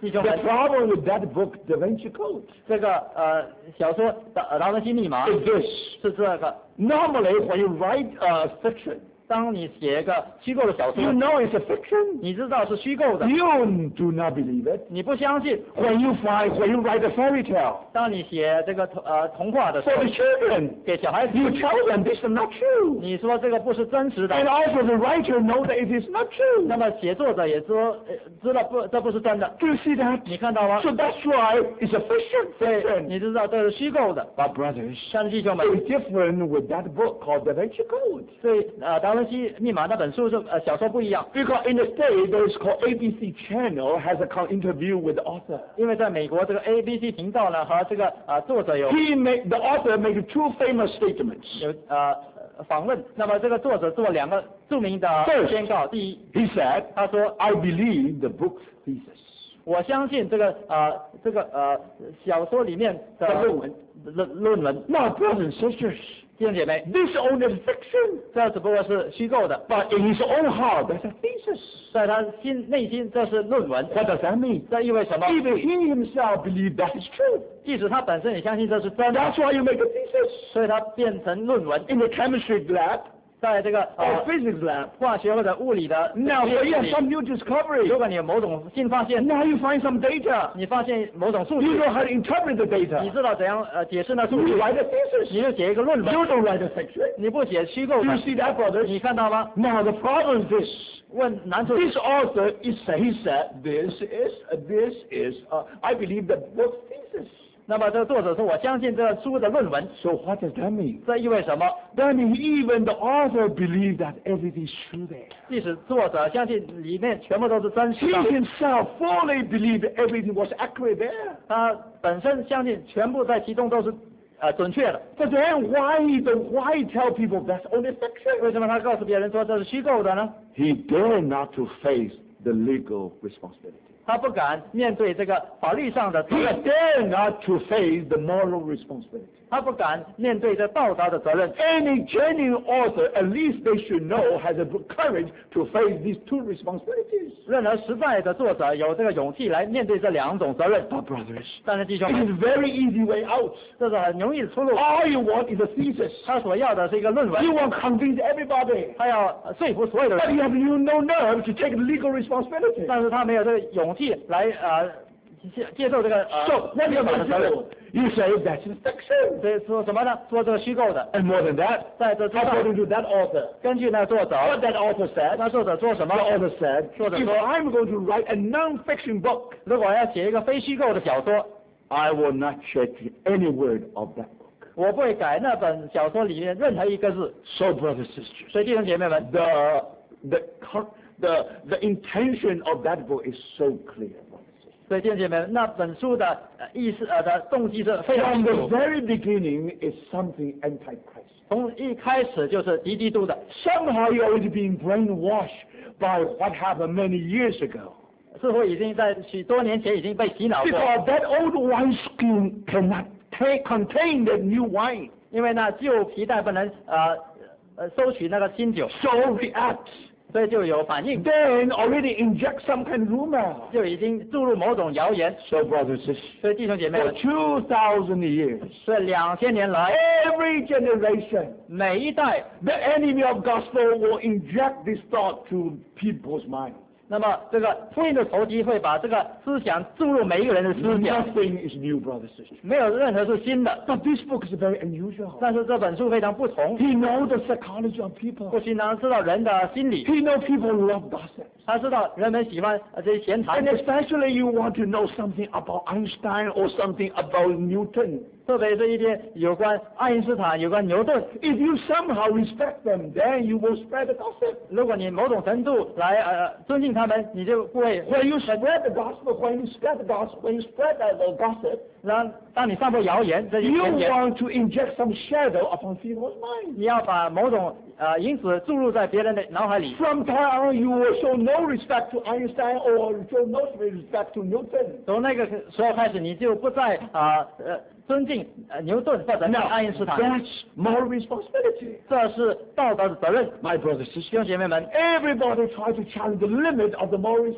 弟兄 The 们， problem with that book, Da Vinci Code, 这个呃小说达达文西密码 is this. 是这个， Normally, when you write uh, fiction, 当你写一个虚构的小 you 说， know it's a fiction. 你知道是虚构的， You do not believe it. 你不相信。 When you find, when you write a fairy tale 当你写这个童呃童话的时 for 候 the，children, 给小孩子， you tell them this is not true. 你说这个不是真实的， And also the writer know that it is not true. 那么写作者也说呃知道不这不是真的， Do you see that? 你看到吗？ So that's why it's a fiction. 对， fiction. 你知道这是虚构的。 But brothers, 但是弟兄们， it's different with that book called Da Vinci Code. 对呃达文西密码那本书是呃小说不一样， Because in the States, there is called A B C channel has a con- interview with the author. 因为在美国这个 A B C 频道呢和这个呃作者有 He make the author make two famous statements. 有呃访问，那么这个作者做两个著名的 First 宣告。第一， He said, 他说 I believe the book's thesis. 我相信这个呃这个呃小说里面的的论文论论文， Now, brothers and sisters, 弟兄姐妹， this is only fiction. 这只不过是虚构的， But in his own heart, that's a thesis. 在他心内心这是论文， What does that mean? 这意味什么？ Even he himself believes that is true. 即使他本身也相信这是真的， That's why you make a thesis. 所以他变成论文， In the chemistry lab 在这个 or 呃 physics lab. 化学或者物理的 Now, 实 when 验 you have 里 some new discovery, 如果你有某种新发现， now you find some data. 你发现某种数 You 据， know how to interpret the 你 data. 知道怎样呃解释那数 You 据， write a thesis. 你就写一个论 You 文， don't write a fiction. 你不写虚构 Do you 的， see that, brothers? 你看到吗？ Now, the problem is this. 问难处 This author is he said this is this is uh, I believe the book thesis. 那么这个作者说，我相信这个书的论文， So what does that mean? 这意味什么？ That means even the author believed that everything is true there. 即使作者相信里面全部都是真实 He 的， himself fully believed that everything was accurate there. 他本身相信全部在其中都是呃准确的。 But then why the why tell people that's only fiction? 为什么他告诉别人说这是虚构的呢？ He dare not to face the legal responsibility. 他不敢面对这个法律上的责 He 任， dare not to face the moral responsibility. 他不敢面对这道德的责任。 Any genuine author, at least they should know, has the courage to face these two responsibilities. 任何实在的作者有这个勇气来面对这两种责任。 But brothers, 但是弟兄 it 们， is very easy way out. 这是很容易的出路。 All you want is a thesis. 他所要的是一个论文， You want to convince everybody. 他要呃说服所有的 But 人， you have you no nerve to take the legal responsibility. 但是他没有这个勇气来呃接接受这个呃 So what 立 you 法的 must 责任。 do? You say that's fiction. 所以说什么呢？说这个虚构的， And more than that, 在这之上， according to that author, 根据那个作者， what that author said, 那作者说什么 the？author said, Sure, if sure. I'm going to write a non-fiction book, 如果要写一个非虚构的小说， I will not change any word of that book. 我不会改那本小说里面任何一个字。 So, brothers and sisters, 所以弟兄姐妹们， the the co- the the intention of that book is so clear. 所以弟兄姐妹们，那本书的呃意思呃的动机是非常 From 清 the 楚， very beginning, is something antichrist. 从一开始就是敌基督的， Somehow you already been brainwashed by what happened many years ago. 似乎已经在许多年前已经被洗脑过， Because that old wineskin cannot take, contain the new wine. 因为那旧皮带不能呃呃收取那个新酒， So react. 所以就有反应， Then already inject some kind of rumor. 就已经注入某种谣言。 So, brothers and sisters, 所以弟兄姐妹 for 们， two thousand years, 这两千年来， every generation, 每一代， the enemy of gospel will inject this thought to people's mind. 那么这个福音的仇敌会把这个思想注入每一个人的思想， Nothing is new, brothers and sisters. 没有任何是新的。 But this book is very unusual. 但是这本书非常不同， He knows the psychology of 不 people. 仅能知道人的心理， He knows people love gossip. 他知道人们喜欢呃这些闲谈 And，especially you want to know something about Einstein or something about Newton. 特别是一些有关爱因斯坦、有关牛顿。 If you somehow respect them, then you will spread the gossip. 如果你某种程度来呃尊敬他们，你就不会。 When you spread the gospel, when you spread the gospel, when you spread the, the gossip, 然后当你散播谣言，这些 you 谣言， want to inject some shadow upon people's mind. 你要把某种呃因子注入在别人的脑海里。 From time on, you will show no respect to Einstein or show no respect to Newton. 从那个时候开始，你就不再啊呃尊敬呃牛顿或者 Now, 爱因斯坦， that's moral responsibility. 这是道德的责任。 My brothers and 弟兄 sisters, 姐妹们， everybody tries to challenge the limit of the moral responsibility.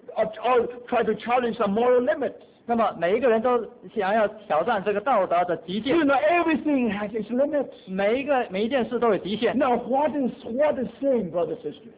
uh, or try to challenge some moral limits. 那么每一个人都想要挑战这个道德的极限 You，know, everything has its limits. 每一个每一件事都有极限。 Now, what is what is sin, brothers and sisters?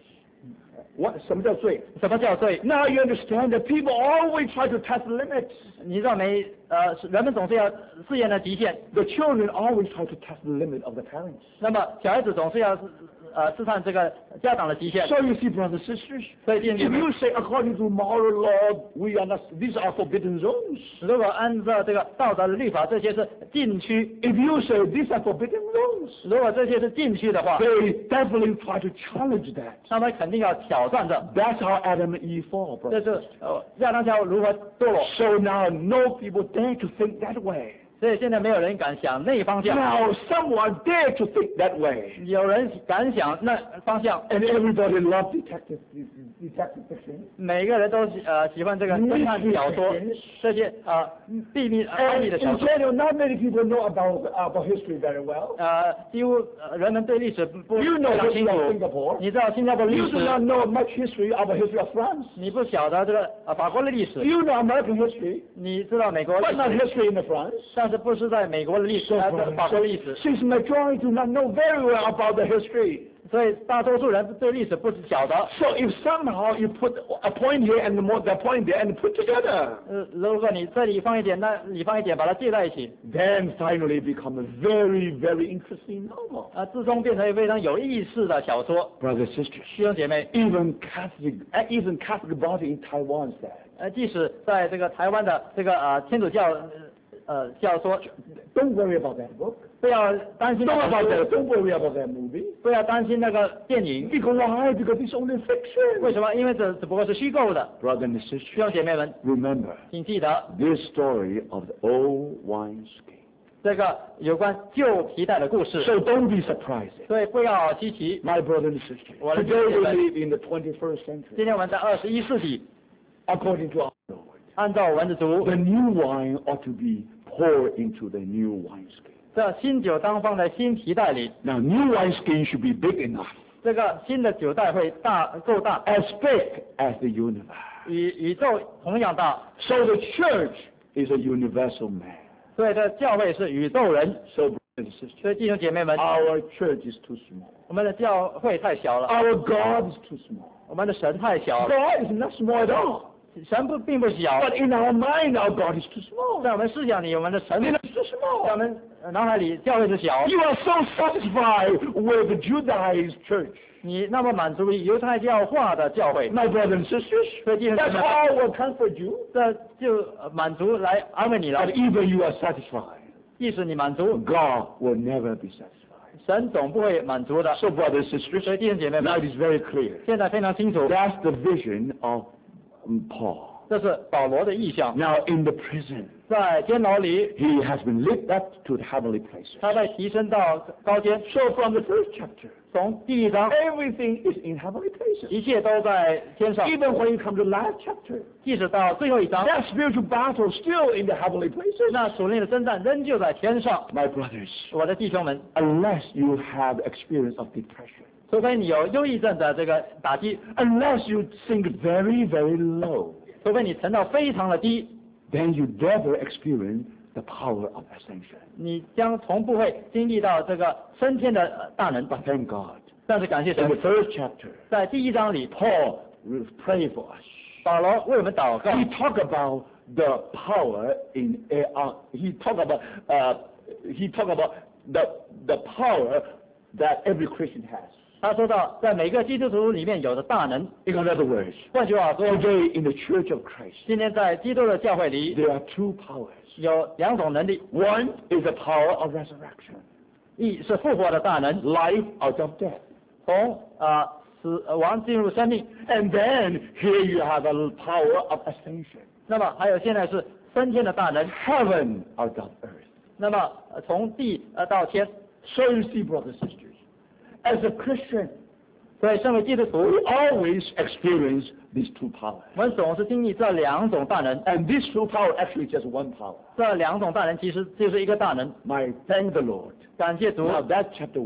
What 什么叫罪？ 什么叫罪？ Now you understand that people always try to test limits. 你知道每呃人们总是要试验的极限， The children always try to test the limit of the parents. 那么小孩子总是要呃试探这个家长的极限。 So you see, brothers and sisters, 所以弟兄姐 if 妹， you say according to moral law, we are not, these are forbidden zones. 如果按照这个道德的律法，这些是禁区； If you say these are forbidden zones, 如果这些是禁区的话， they definitely try to challenge that. 他们肯定要挑战这。 That's how Adam and Eve fall, 这 brothers. 是呃亚当夏娃如何堕落。 So now no people dare to think that way. 所以现在没有人敢想那方向， Now someone dare to think that way. 有人敢想那方向， And everybody loves detective, detective fiction. 每个人都喜呃喜欢这个侦探小说，这些呃秘密呃秘密 And 的小 in 说。 general, not many people know about about history very well. 呃，几乎呃人们对历史不不 You know 非常 history 清 of 楚。 Singapore. 你知道新加坡历 You do 史， not know much history about history of France. 你不晓得这个呃法国的历史， You know American history, 你知道美国 but 历 not 史， history in the France. 但是不是在美国的历史， So, 呃，在法国的历史。 since majority do not know very well about the history, 所以大多数人对历史不晓得。 so if somehow you put a point here and more the point there and put together, 呃，如果你这里放一点，那里放一点，把它接在一起， then finally it becomes a very, very interesting novel. 啊，最终变成一个非常有意思的小说。 Brothers and sisters, 弟兄姐妹， even Catholic, uh, even Catholic body in Taiwan said, 呃，即使在这个台湾的这个呃天主教呃呃教说， don't worry about that book. 不要担心 Don't 那 about 本 that. 书， Don't worry about that movie. 不要担心那个电影。 Because why? Because it's only fiction. 为什么？因为这只不过是虚构的。 Brothers and 弟 sisters, 兄姐妹们， remember 请记得 this story of the old wineskin. 这个有关旧皮带的故事， So don't be surprised. 所以不要稀奇。 My brothers and sisters, Well, today we yes, live in the twenty-first 今 century. 天我们在二十一世纪， According to our Lord, 按照我们的主， the new wine ought to be poured into the new wineskin. 这新酒当放在新皮带里， Now, new wineskin should be big enough, 这个新的酒袋会大够大， as big as the universe. 与宇宙同样大， So the church is a universal man. 所以这教会是宇宙人。 So, brothers and sisters, 所以弟兄姐妹们， our church is too small. 我们的教会太小了， Our God is too small. 我们的神太小了， God is not small at all. 神不并不小， But in our mind, our God is too small. 在我们思想里，我们的神 It 在 is too 我 small. 们脑海里教会是小。 You are so satisfied with the Judaized church. 你那么满足于犹太教化的教会， My brothers and sisters, 所以弟兄姐 that's 妹， all will comfort you. 这就呃满足来安慰你了 But。even you are satisfied, 即使你满足， God will never be satisfied. 神总不会满足的。 So, brothers and 所以 sisters, 弟兄姐妹 now 们， it is very clear. 现在非常清楚， That's the vision of um, Paul. 这是保罗的意象。 Now, in the prison, 在监牢里， he has been lifted up to the heavenly places. 他被提升到高阶。 So, from the first chapter, 从第一章， everything is in heavenly places. 一切都在天上， Even when you come to the last chapter, 即使到最后一章， that spiritual battle is still in the heavenly places. 那属灵的征战仍旧在天上。 My brothers, 我的弟兄们， unless you have experience of depression, 除非你有忧郁症的这个打击， unless you sink very, very low, 除非你沉到非常的低， then you never experience the power of ascension. 你将从不会经历到这个升天的呃大能。 But thank God, 但是感谢 in 神 the，first chapter, 在第一章里， Paul will pray for us. 保罗为我们祷告， He talk about the power in uh, uh, he talk about uh, he talk about the the power that every Christian has. 他说到，在每个基督徒里面有的大能。 In other words, 换句话说， today in the Church of Christ, 今天在基督的教会里 there are two powers. 有两种能力， One is the power of resurrection, 一是复活的大能， life out of death. 从啊、死亡进入生命。 And then here you have a power of ascension, 那么还有现在是升天的大能。 heaven out of earth. 那么呃从地呃到天， So you see, brothers and sisters, as a Christian, 所以身为基督徒， we always experience these two powers. 我们总是经历这两种大能。 And this two power actually just one power. 这两种大能其实就是一个大能。 My thank the Lord. 感谢主。 Now that's chapter one.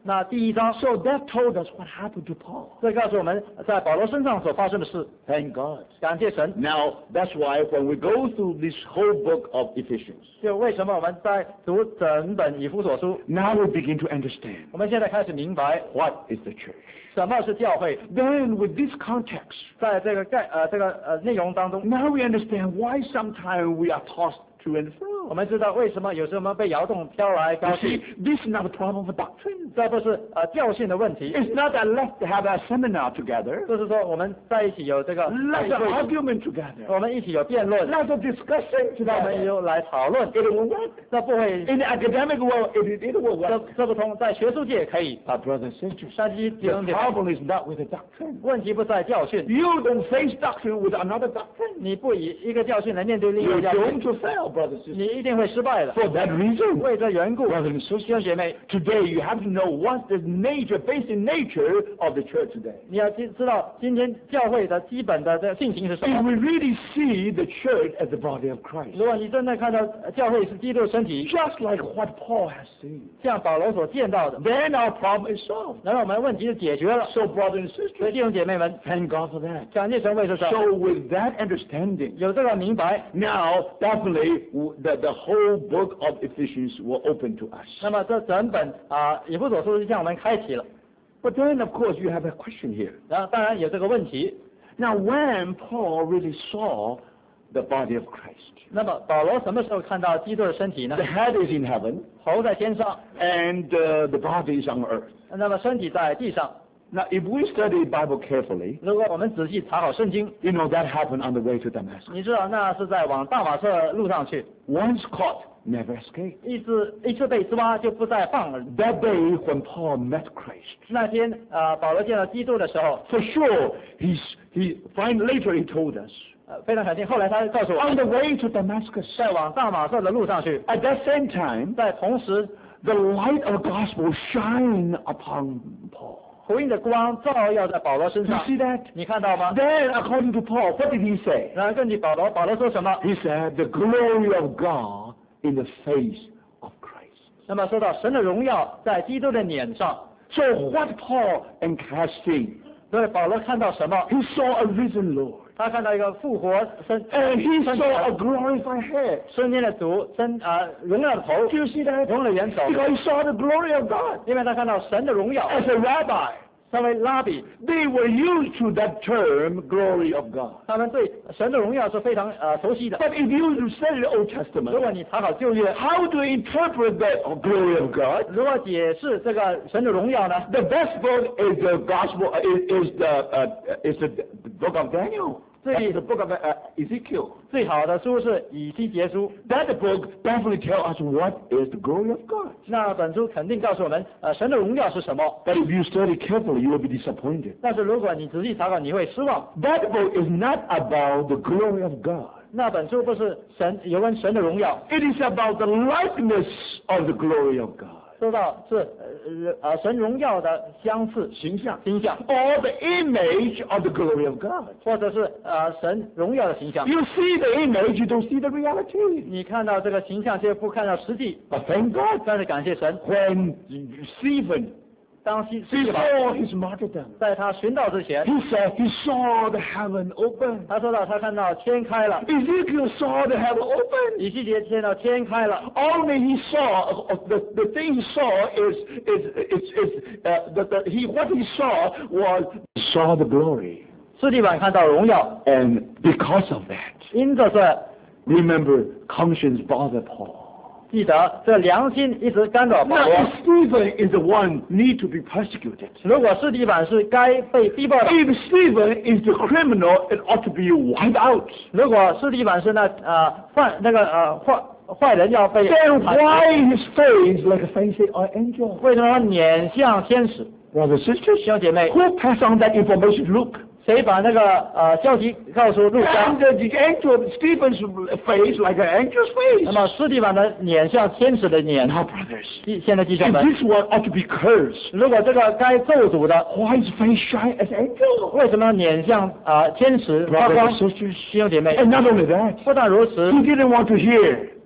那第一章 So that told us what happened to Paul. 这告诉我们在保罗身上所发生的事。 Thank God. 感谢神。 Now, that's why when we go through this whole book of Ephesians, 就为什么我们在读整本以弗所书， now we begin to understand 我们现在开始明白 what is the church. 什么是教会。 Then with this context, 在这个概呃这个呃内容当中， now we understand why sometimes we are tossed to and fro. 我们知道为什么有时候我们被摇动飘来 You 飘 see, 去。 this is not a problem of doctrine. 这不是呃教训的问题， It's not that let's have a seminar together. 就是说我们在一起有这个 Let's 会 have 议， argument together. 我们一起有辩论， Let's have discussion 让我们 together. 有来讨论， It will work. 这不会 In the academic world, it, it will 这 work. 这不通，在学术界也可以。 But brothers and sisters, 但是弟 the 兄姐妹， problem is not with the doctrine. 问题不在教训， You don't face doctrine with another doctrine. 你不以一个教训来面对另一 You're 个教 doomed 训， to fail, brothers and sisters. 你一定会失败的。 For that reason, 为这缘故， brothers and 弟兄 sisters, 姐妹， today you have to know what's the nature, basic nature of the church today. 你要知知道今天教会的基本的这个性情是什 If 么。 we really see the church as the body of Christ, 如果你真的看到呃教会是基督的身体， just like what Paul has seen, 像保罗所见到的， then our problem is solved. 然后我们的问题就解决了。 So, brothers and 所以 sisters, 弟兄姐妹们， thank God for that. 感谢神为这事。 So, with that understanding, 有这个明白， now definitely w- the, the whole book of Ephesians will open to us. 那么这整本啊以弗所书就向我们开启了。 But then, of course, you have a question here. 然后当然有这个问题。 Now, when Paul really saw the body of Christ, 那么保罗什么时候看到基督的身体呢 the？head is in heaven 头在天上， and uh, the body is on earth. 那么身体在地上。 Now, if we study the Bible carefully, 如果我们仔细查好圣经， you know that happened on the way to Damascus. 你知道那是在往大马色路上去， Once caught, never escaped. 一次一次被抓就不再放了。 That day when Paul met Christ, 那天啊、呃保罗见到基督的时候， for sure, he's, he find later he told us, 呃非常肯定。后来他告诉我 on 们， the way to Damascus, 在往大马色的路上去， at that same time, 在同时 the light of the gospel shine upon Paul. 福音的光照耀在保罗身 You 上， see that? 你看到吗？ Then, according to Paul, what did he say? 然后根据保罗，保罗说什么？ He said, the glory of God in the face of Christ. 那么说到神的荣耀在基督的脸上， So what Paul and has seen? 所以保罗看到什么？ He saw a risen Lord. 他看到一个复活身 And he 身 saw a glorified head. 升天的主，身啊荣耀的头， Do you see that? 荣耀的元首， Because he saw the glory of God. 因为他看到神的荣耀。 As a rabbi, 身为拉比， they were used to that term, glory of God. 他们对神的荣耀是非常呃熟悉的。 But if you study the Old 如 Testament, 果你查考旧约， how do you interpret that glory of God? 如何解释这个神的荣耀呢？ The best book is the gospel, uh, is, is the, uh, is the, the book of Daniel. That is the book of uh, Ezekiel. 最好的书是以西结书， That book definitely tells us what is the glory of God. 那本书肯定告诉我们，呃，神的荣耀是什么。 But if you study carefully, you will be disappointed. 但是如果你仔细查考，你会失望。 That book is not about the glory of God. 那本书不是神有关神的荣耀， It is about the likeness of the glory of God. 说到是呃呃神荣耀的相似形象形象， or the image of the glory of God. 或者是呃神荣耀的形象。 You see the image, you don't see the reality. 你看到这个形象，却不看到实际。 But thank God, 但是感谢神， when Stephen 当西西西 before his martyrdom, 在他寻道之前， he said he saw the heaven open. 他说到他看到天开了， Ezekiel saw the heaven open. 以西结见到天开了， Only he saw uh, the the thing he saw is is is is uh, the, the he what he saw was saw the glory, 斯蒂凡看到荣耀， and because of that, 因着这 remember conscience bothered Paul. 记得这良心一直干扰保 Now, 罗。 if Stephen is the one need to be persecuted, 如果斯蒂凡是该被逼迫的， if Stephen is the criminal, it ought to be wiped out. 如果斯蒂凡是那呃犯那个呃坏坏人要被 Then 判 why his face like a face of an angel? 为什么脸像天使？ Brothers and 弟 sisters, 兄姐妹， who pass on that information to Luke? 谁把那个呃消息告诉路加 And？the, the angel, Stephen's face like an angel's 那 face. 么斯蒂凡的脸像天使的脸。 Now, brothers, 弟现在弟兄 if 们， this one ought to be cursed, 如果这个该咒诅的， why his face shine as angel? 为什么脸像啊、呃天使发 Brothers 光？ and sisters, 弟兄姐妹， and not only that, 不但如此， he didn't want to hear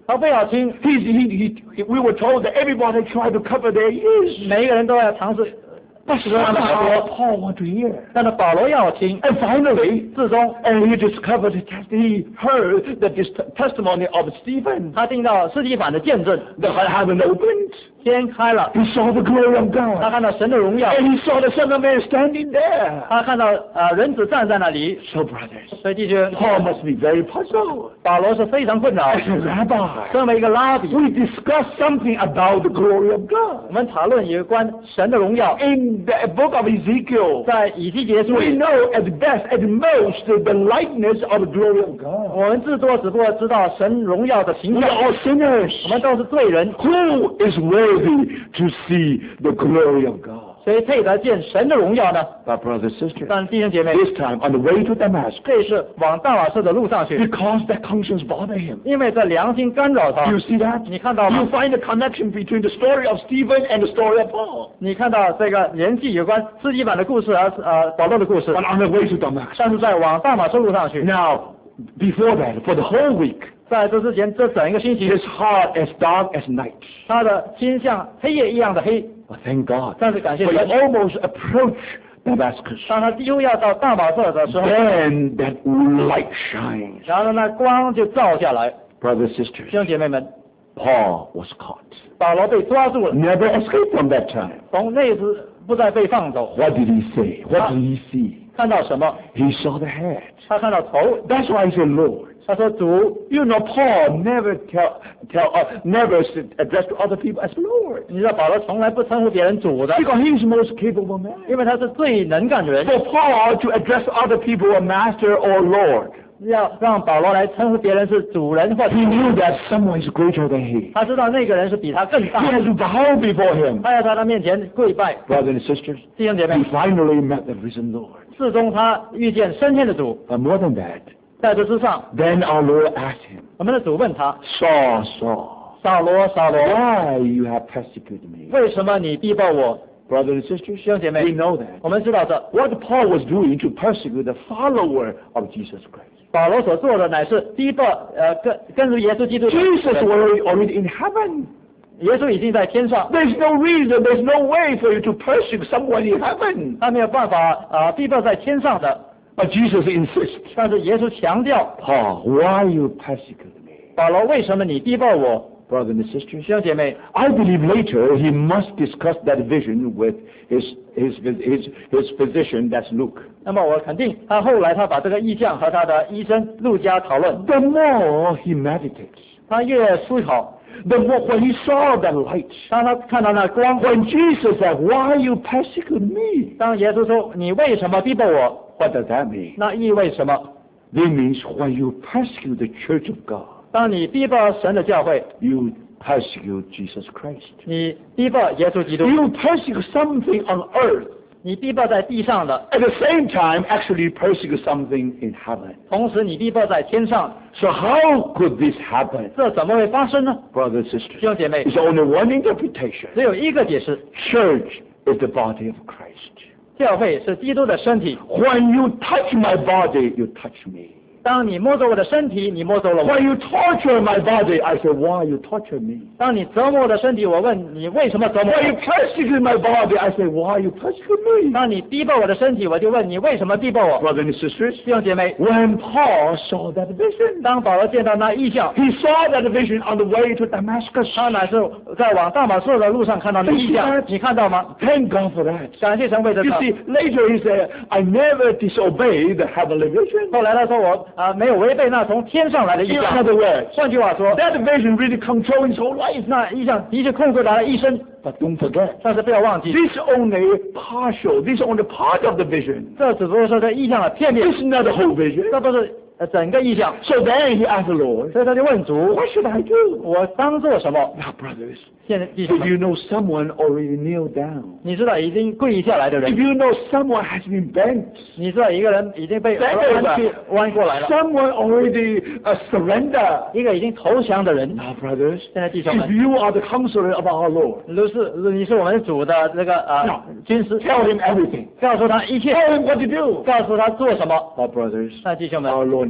他不要听， He's, he, he, we were told that everybody tried to cover their ears. 每一个人都要尝试 But 使他们耳 somehow 朵， Paul wanted to hear. 但是保罗要听， And finally, 最终 and he discovered, he heard the dis- testimony of Stephen. 他听到司提反的见证， The heaven opened. 天开了， He saw the glory of 他 God. 看到神的荣耀， And he saw the Son of Man standing there. 他看到呃人子站在那里， So, brothers, 所以弟兄， Paul must be very puzzled. 保罗是非常困扰。 As a rabbi, 身为一个拉比， we discuss something about the glory of 我 God. 们讨论有关神的荣耀， In the book of Ezekiel, 在以西结书 we 里， know at best, at most, the likeness of the glory of God. 我们至多只不过知道神荣耀的形 We 象， are all sinners. 我们都是罪人， Who is worthy to see the glory of God? 谁配得见神的荣耀呢？ But brothers and sisters, 但弟兄姐妹， this time on the way to Damascus, 这是往大马士的路上去， because that conscience bothered him. 因为这良心干扰他 You。see that? 你看到 You 吗？ find the connection between the story of Stephen and the story of Paul. 你看到这个联系有关司机版的故事，而呃保罗的故事 But，on the way to Damascus. 但是在往大马士路上去， Now, before that, for the whole week, 在这之前这整一个星期， his heart as dark as night. 他的心像黑夜一样的黑。 But thank God. 但是感谢 When 神 he，almost approached Damascus, 当他几乎要到大马士的时候， then that light shines. 然后那光就照下来。 Brothers and 弟 sisters, 兄姐妹们， Paul was caught. 保罗被抓住了， Never escaped from that time. 从那时不再被放走。 What did he say? What did he see? 看到什么？ He saw the head. 他看到头。 That's why he said, Lord. 他说主， You know, Paul never tell, tell, uh, never address to other people as Lord. 你知道保罗从来不称呼别人主的， Because he's the most capable man. 因为他是最能干的人。 For Paul to address other people as master or Lord, 要让保罗来称呼别人是主人或者 he knew that someone is greater than he. 他知道那个人是比他更 He 大， has to bow before him. 他要在他面前跪拜。 Brothers and sisters, 弟兄姐妹 he，finally met the risen Lord. 最终他遇见升天的主， But more than that, 在这之上， then our Lord asked him, 我们的主问他： Saul, Saul, 扫罗，扫罗， why you have persecuted me? 为什么你逼迫我？ Brothers and sisters, 弟兄姐 we 妹， know that. 我们知道这 What Paul was doing to persecute the follower of Jesus Christ. 保罗所做的乃是逼迫呃跟跟随耶稣基督的 Jesus 人。 was already in heaven. 耶稣已经在天上， There's no reason, there's no way for you to persecute someone in heaven. 他没有办法啊、呃逼迫在天上的。 But Jesus insists, 但是耶稣强调， Paul, why you persecute me? 保罗，为什么你逼迫我？ Brothers and sisters, 弟兄姐妹， I believe later he must discuss that vision with his, his, his, his physician, that's Luke. 那么我肯定他后来他把这个意象和他的医生路加讨论， The more he meditates, 他越思考， the more when he saw the light, 当他看到那光， when Jesus said, why you persecute me? 当耶稣说你为什么逼迫我， What does that mean? 那意味什么？ It means when you persecute the church of God, 当你逼迫神的教会， you persecute Jesus Christ. 你逼迫耶稣基督， You persecute something on earth, 你逼迫在地上的， at the same time actually persecute something in heaven. 同时你逼迫在天上， So how could this happen? 这怎么会发生呢？ Brothers and 弟 sisters, 兄姐妹， there's only one interpretation. 只有一个解释： Church is the body of Christ. 教会是基督的身体。 When you touch my body, you touch me. 当你摸着我的身体，你摸走了我； When you torture my body, I say, why you torture me? 当你折磨我的身体，我问你为什么折磨 When you 我； persecute my body, I say, why you persecute me? 当你逼迫我的身体，我就问你为什么逼迫我。 Brothers and sisters, 弟兄姐妹， when Paul saw that vision, 当保罗见到那异象， he saw that vision on the way to Damascus. 他乃是在往大马士的路上看到那异象，你看到吗？ Thank God for that. 感谢神为这 You 个。 see, later he said, I never disobeyed the heavenly vision. 后来他说我啊、没有违背那从天上来的异 In 象。 other words, 换句话说， that vision really controlled his whole life. 那异象的确控制他的一生， But don't forget, 但是不要忘记， this only partial, this only part of the vision. 这只不过是这异象的片面， This is not the whole vision. 这不是呃整个异象。 So then he asked the Lord, 所以他就问主， what should I do? 我当做什么？ Now, brothers, 现在弟兄 if 们， you know someone already kneeled down, 你知道已经跪下来的 if 人， you know someone has been bent, 你知道一个人已经被 Bend 弯去 over. 弯过来了， someone already uh, surrendered. 一个已经投降的人。 Now, brothers, 现在弟兄 if 们， you are the counselor of our Lord, 如是你是我们主的这个呃 No. 军师， tell him everything. 告诉他一切， Tell him what to do. 告诉他做什么。 Our brothers, 那弟兄们， our Lord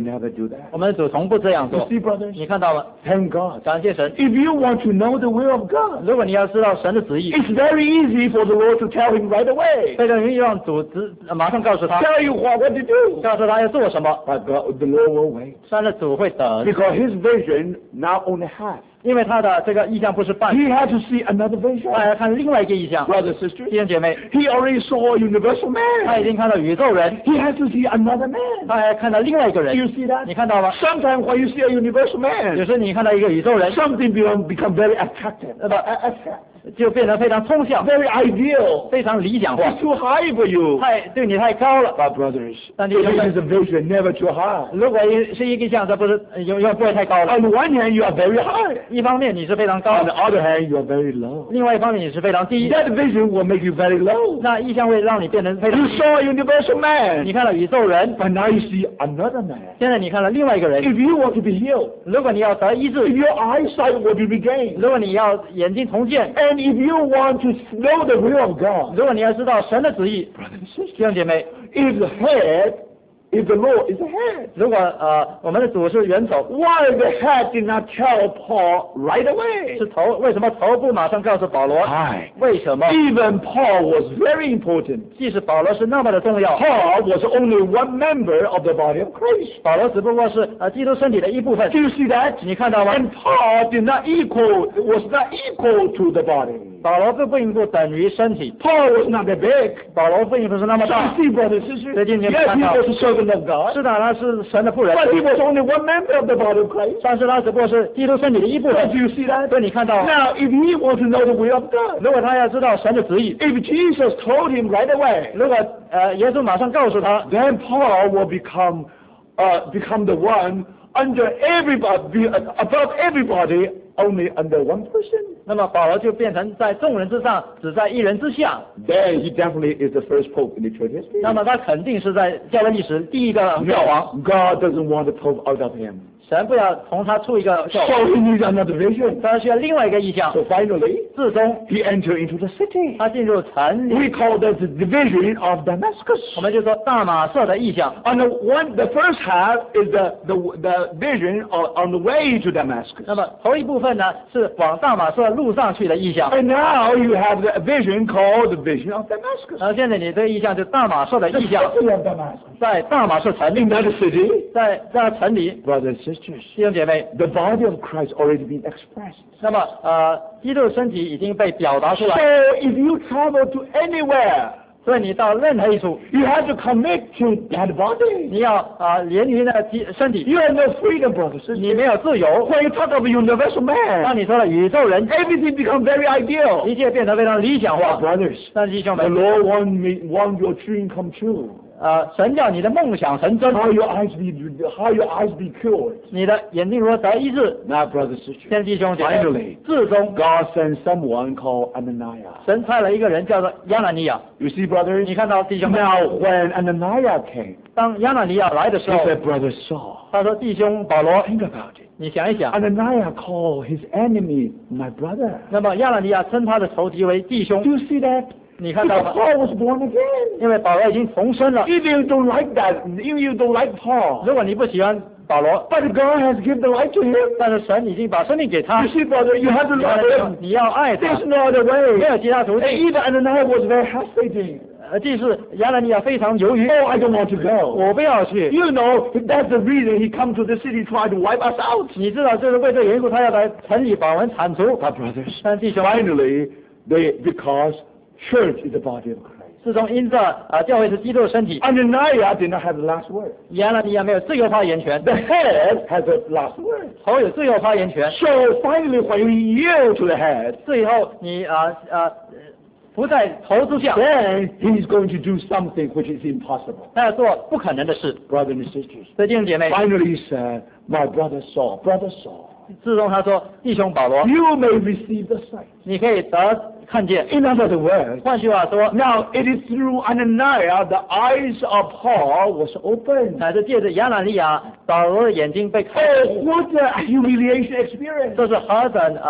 never do that. 我们的主从不这样 You 做。 see, brothers? 你看到吗？ Thank God. 感谢神。 If you want to know the will of God, 如果你要知道神的旨意， it's very easy for the Lord to tell him right away. 非常容易让主直呃马上告诉他， Tell you what, what to do. 告诉他要做什么。 But God, the Lord will wait. 但是主会等， Because his vision now only half. 因为他的这个意象不是半， He had to see another 他 vision. 还要看另外一个意象。 Brothers, sisters, 弟兄姐妹， he already saw a universal 他已 man. 经看到宇宙人， He has to see another 他 man. 还看到另外一个 Do 人。 you see that? 你看到吗？ Sometimes when you see a universal 有 man, 时你看到一个宇宙人， something become, become very attractive, 呃不 a- attract, 就变得非常抽象， very ideal. 非常理想化， It's too high for you. 太对你太高了。 But brothers, 但 it 弟兄 is 们， a vision never too high. 如果是一个意象，这不是呃永远不会太高了。 On the one hand, you are very high. 一方面你是非常 On 高 the，other hand, you are very low. 另外一方面你是非常低。 That vision will make you very low. 那意象会让你变成非常 You 低。 saw a universal man, 你看了宇宙人， but now you see another man. 现在你看了另外一个人。 If you want to be healed, 如果你要得医 if 治， your eyesight will be regained, 如果你要眼睛重建， and if you want to know the will of God, 如果你要知道神的旨意， brothers and sisters, 弟兄姐妹， if the head, if the Lord is the head, 如果呃我们的主是元首， why the head did not tell Paul right away? 是头，为什么头部马上告诉保罗？ Why? 为什么？ Even Paul was very important. 即使保罗是那么的重要， Paul was only one member of the body of Christ. 保罗只不过是呃基督身体的一部分 Do。you see that? 你看到吗？ And Paul did not equal, was not equal to the body. 保罗并并不等于身体， Paul was not that big. 保罗并不是那么 So 大 you。see, brothers and sisters, 对，今天 yes, 看 he 到 was a servant of God, 是的，他是神的仆人， but he was only one member of the body of Christ. 但是他只不过是基督身体的一部 So 分 do。you see that? 所以你看到， Now, if he wants to know the will of God, 如果他要知道神的旨意， if Jesus told him right away, 如果呃耶稣马上告诉他， then Paul will become, uh, become the one under everybody, above everybody, only under one person. 那么保罗就变成在众人之上，只在一人之下。 Then he definitely is the first pope in the church history. 那么他肯定是在教会历史第一个教皇。 No, God doesn't want the pope out of him. 神不要从他出一个教 So 皇， he needs another vision. 他需要另外一个意象。 So finally, 最终 he entered into the city. 他进入城里， We call that the division of 我 Damascus. 们就说大马色的意象。 On the one, the first half is the, the, the vision of, on the way to Damascus. 那么头一部分呢是往大马色路上去的意象， And now you have the vision called the vision of Damascus. 然后现在你这个意象就大马色的 The 意象， city of Damascus. 在大马色城 In that city, 在在城里， brothers and sisters, 弟兄姐妹， the body of Christ already been expressed. 那么呃，基督的身体已经被表达出 So 来， if you travel to anywhere, 所以你到任何一处， you have to commit to that body. 你要啊、呃连于那个体身体， You have no freedom, brothers. 你没有自由。 When you talk of a universal 当 man, 你说了宇宙人， everything becomes very ideal. 一切变得非常理想 But 化。 brothers, 但是弟兄 the 们， Lord want me, want your dream come true. 呃，神叫你的梦想成真， How your eyes be, how your eyes be cured. 你的眼睛如何得医治。 Now, brothers and sisters, 现在弟兄姐妹 finally, 至终 God sent someone called Ananias. 神派了一个人叫做亚拿尼亚。 You see, brothers? 你看到弟兄们， Now, when Ananias came, 当亚拿尼亚来的时 he 候， said, Brother Saul, 他说：“弟兄保罗， think about it. 你想一想。 Ananias called his enemy my brother. ” 那么亚拿尼亚称他的仇敌为弟兄 Do，you see that? 你看到 Because 吗？ Paul was born again. 因为保罗已经重生了。 If you don't like that, if you don't like Paul, 如果你不喜欢保罗， but God has given the right to him. 但是神已经把生命给他 You，see, brother, you have to 你要 love him. 你要爱他， There's no other 没 way. 有其他途 And 径。 even Ananias was very hesitating. 呃，即使亚拿尼亚非常犹豫， Oh, I don't want to go. 我不要去。 You know, that's the reason he come to the city try to wipe us out. 你知道，就是为这缘故，他要来城里把我们铲除。 But brothers, 但弟兄， finally, they, because church is the body of Christ. 自从因着啊教会是基督的身体， Ananias did not have the last word. 亚拿尼亚没有自由发言权， The head has the last word. 头有自由发言权。 So finally, when you yield to the head, 最后你啊啊不在头之下， then he's going to do something which is impossible. 他要做不可能的事。 Brothers and sisters. 所以弟兄姐妹， Finally, he said, my brother Saul, brother Saul, 自从他说弟兄保罗， you may receive the sight. 你可以得看见。 In other words, 换句话说， now it is through Ananias the eyes of Paul was opened. 乃是借着亚拿尼亚，保罗的眼睛被开， Oh, what a humiliation experience. 这是何等啊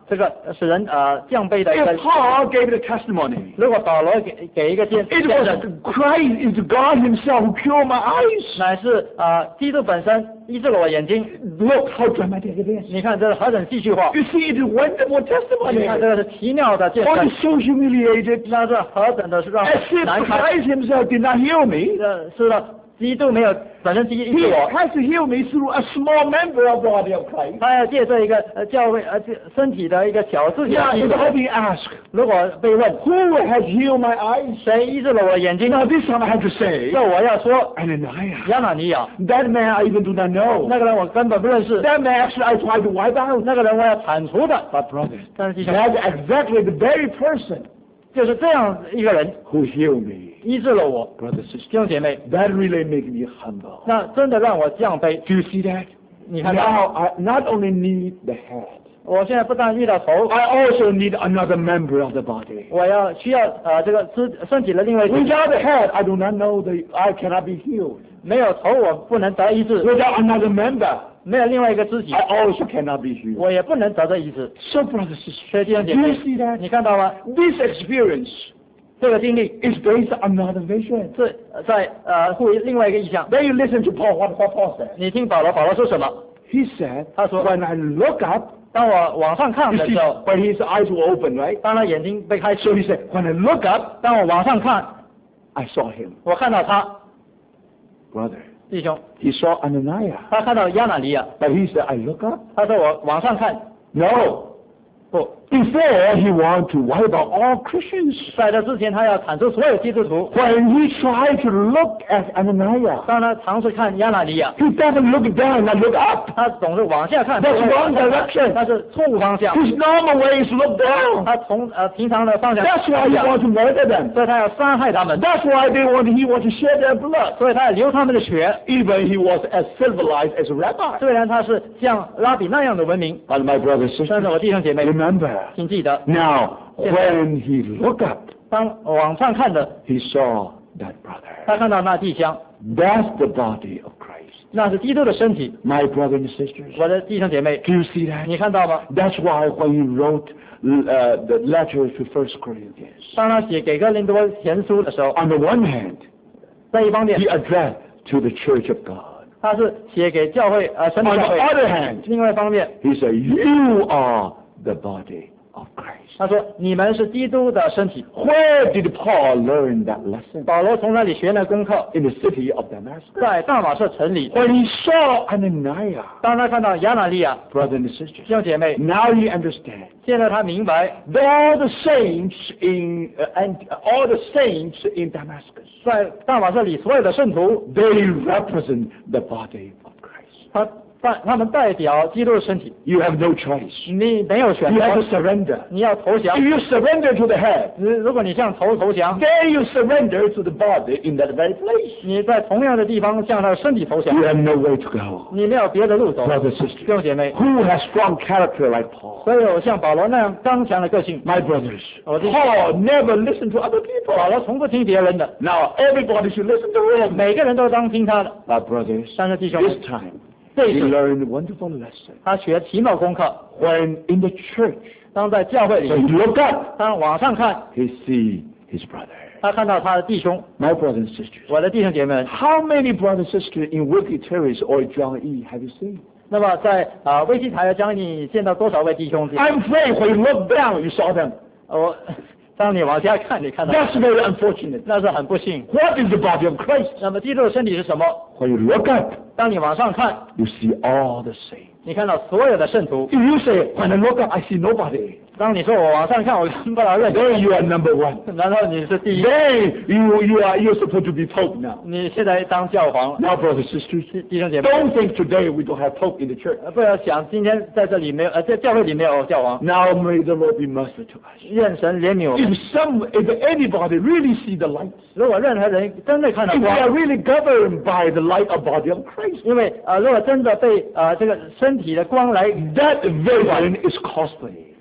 这个使人呃降卑的一个 If。Paul gave the testimony, 如果保罗给给一个见 it 见 was 证， Christ, it's God Himself who cured my eyes. 乃是啊、呃基督本身医治了我眼睛。 Look how dramatic it is. 你看这是何等戏剧化！ You see, it's a wonderful 你看 testimony. 这个是奇妙的见 Oh, 证， it's so humiliated. 那是何等的是让 As 我 if 难堪。 Christ Himself did not heal me. 呃，是的，基督没有本身医医 He 治我， has to heal me through a small member of the body of Christ. 他要借这一个呃教会呃这身体的一个小肢体 Now, 来医 if 治 I 我。 be asked, 如果被问 who has healed my eyes? 谁医治了我的眼睛， Now, this time I have to say, 这我要说 Ananias. 亚拿尼亚， That man I even do not know. 那个人我根本不认识， That man actually I tried to wipe out. 那个人我要铲除的。 But brothers, 但是弟兄， that's exactly the very person 就是这样一个人 who healed me. 医治了我， Brothers, 弟 sisters, 兄姐妹， that really makes me humble. 那真的让我降卑。 Do you see that? 你看到， Now, I not only need the head, 我现在不但遇到头， I also need another member of the body. 我要需要呃这个肢身体的另外一个， Without the head, I do not know the I cannot be healed. 没有头我不能得医治， Without another member, 没有另外一个肢体 I also cannot be healed. 我也不能得到医治。 So, brothers and 所以 sisters, 弟兄 do 姐 you 妹， see that? 你看到吗？ This experience 这个经历 is based on another vision. 是呃在呃互另外一个意象。 Then you listen to Paul, what, what Paul said. 你听保罗，保罗说什么？ He said, 他说 when I look up, 当我往上看 you 的 see, 时候， when his eyes were open, right? 当他眼睛被开 So 启， he said, when I look up, 当我往上看， I saw him. 我看到他， Brother, 弟兄， he saw Ananias. 他看到亚拿尼亚， But he said, I look up. 他说我往上看， No. 不， Before he wanted to wipe out all Christians. 在这之前他要铲除所有基督徒。 When he tried to look at Ananias, 当他尝试看亚拿尼亚， he doesn't look down and look up. 他总是往下看， That's wrong direction. 那是错误方向。 His normal way is to look down. 他从呃平常的方向 That's why he wants to murder them. 所以他要杀害他们， That's why they want he wants to shed their blood. 所以他要流他们的血。 Even he was as civilized as a rabbi. 虽然他是像拉比那样的文明， But my brothers and 但是我 sisters, 弟兄姐妹， remember, 请记得， now when he looked up, 当往上看的， he saw that brother. 他看到那地箱， That's the body of Christ. 那是基督的身体。 My brothers and sisters, 我的弟兄姐妹， do you see that? 你看到吗？ That's why when he wrote uh, the letter to First Corinthians, 当他写给哥林多前书的时候， on the one hand, 在一方面 he addressed to the church of God. 他是写给教会呃神的 On 教 the 会， other hand, 另外一方面， he said, you are the body of Christ. 他说你们是基督的身体。 Where did Paul learn that lesson? 保罗从那里学了功课， In the city of Damascus. 在大马色城里， When he saw Ananias, 当他看到亚拿利亚， brothers and 弟 sisters, 兄姐妹， now you understand. 现在他明白， All the saints in uh, and all the saints in Damascus, 在大马色里所有的圣徒， they represent the body of Christ. 他代他们代表基督的身体， You have no choice. 你没有选 You have 择 to，surrender. 你要投降 If。you surrender to the head, 如果你向头投降， then you surrender to the body in that very place. 你在同样的地方向他的身体投降 You，have no way to go. 你没有别的路走。 Brothers and 弟兄 sisters, 姐妹， who has strong character like Paul? 所以有像保罗那样刚强的个性。 My brothers, Oh, this- Paul never listened to other 保 people. 罗从不听别人的， Now everybody should listen to him. 每个人都当听他的。 My brothers, 但是弟兄们 this time 这 he 一次 learned a wonderful lesson. 他学奇妙功课， When in the church, 当在教会 when 里， he look up, 当往上看， he see his brother. 他看到他的弟兄， My brothers and sisters, 我的弟兄姐妹们。 how many brothers and sisters in Wilkie Terrace or John E have you seen? 那么在啊微信台的将你见到多少位弟兄姐妹？ I'm afraid when you look down, you saw them. 我当你往下看，你看到 That's very unfortunate. 那是很不幸。 What is the body of Christ? 那么基督的身体是什么？ When you look up, 当你往上看， you see all the saints. 你看到所有的圣徒。 If you say, when I look up, I see nobody, 当你说我往上看，我看不到任何 then 人， you are number one. 难道你是第一？ Then you, you are, you're supposed to be Pope now. 你现在当教皇了。 Now, brothers and sisters, 弟弟兄姐妹， don't think today we don't have Pope in the church. 呃不要想今天在这里没有，呃，在教会里没有教皇。 Now may the Lord be merciful to us. 愿神怜悯我们。 If some, if anybody really see the light, 如果任何人真的看到 if we 光 are，really governed by the light of body of Christ, 因为呃，如果真的被呃这个身体的光来， that vision is costly.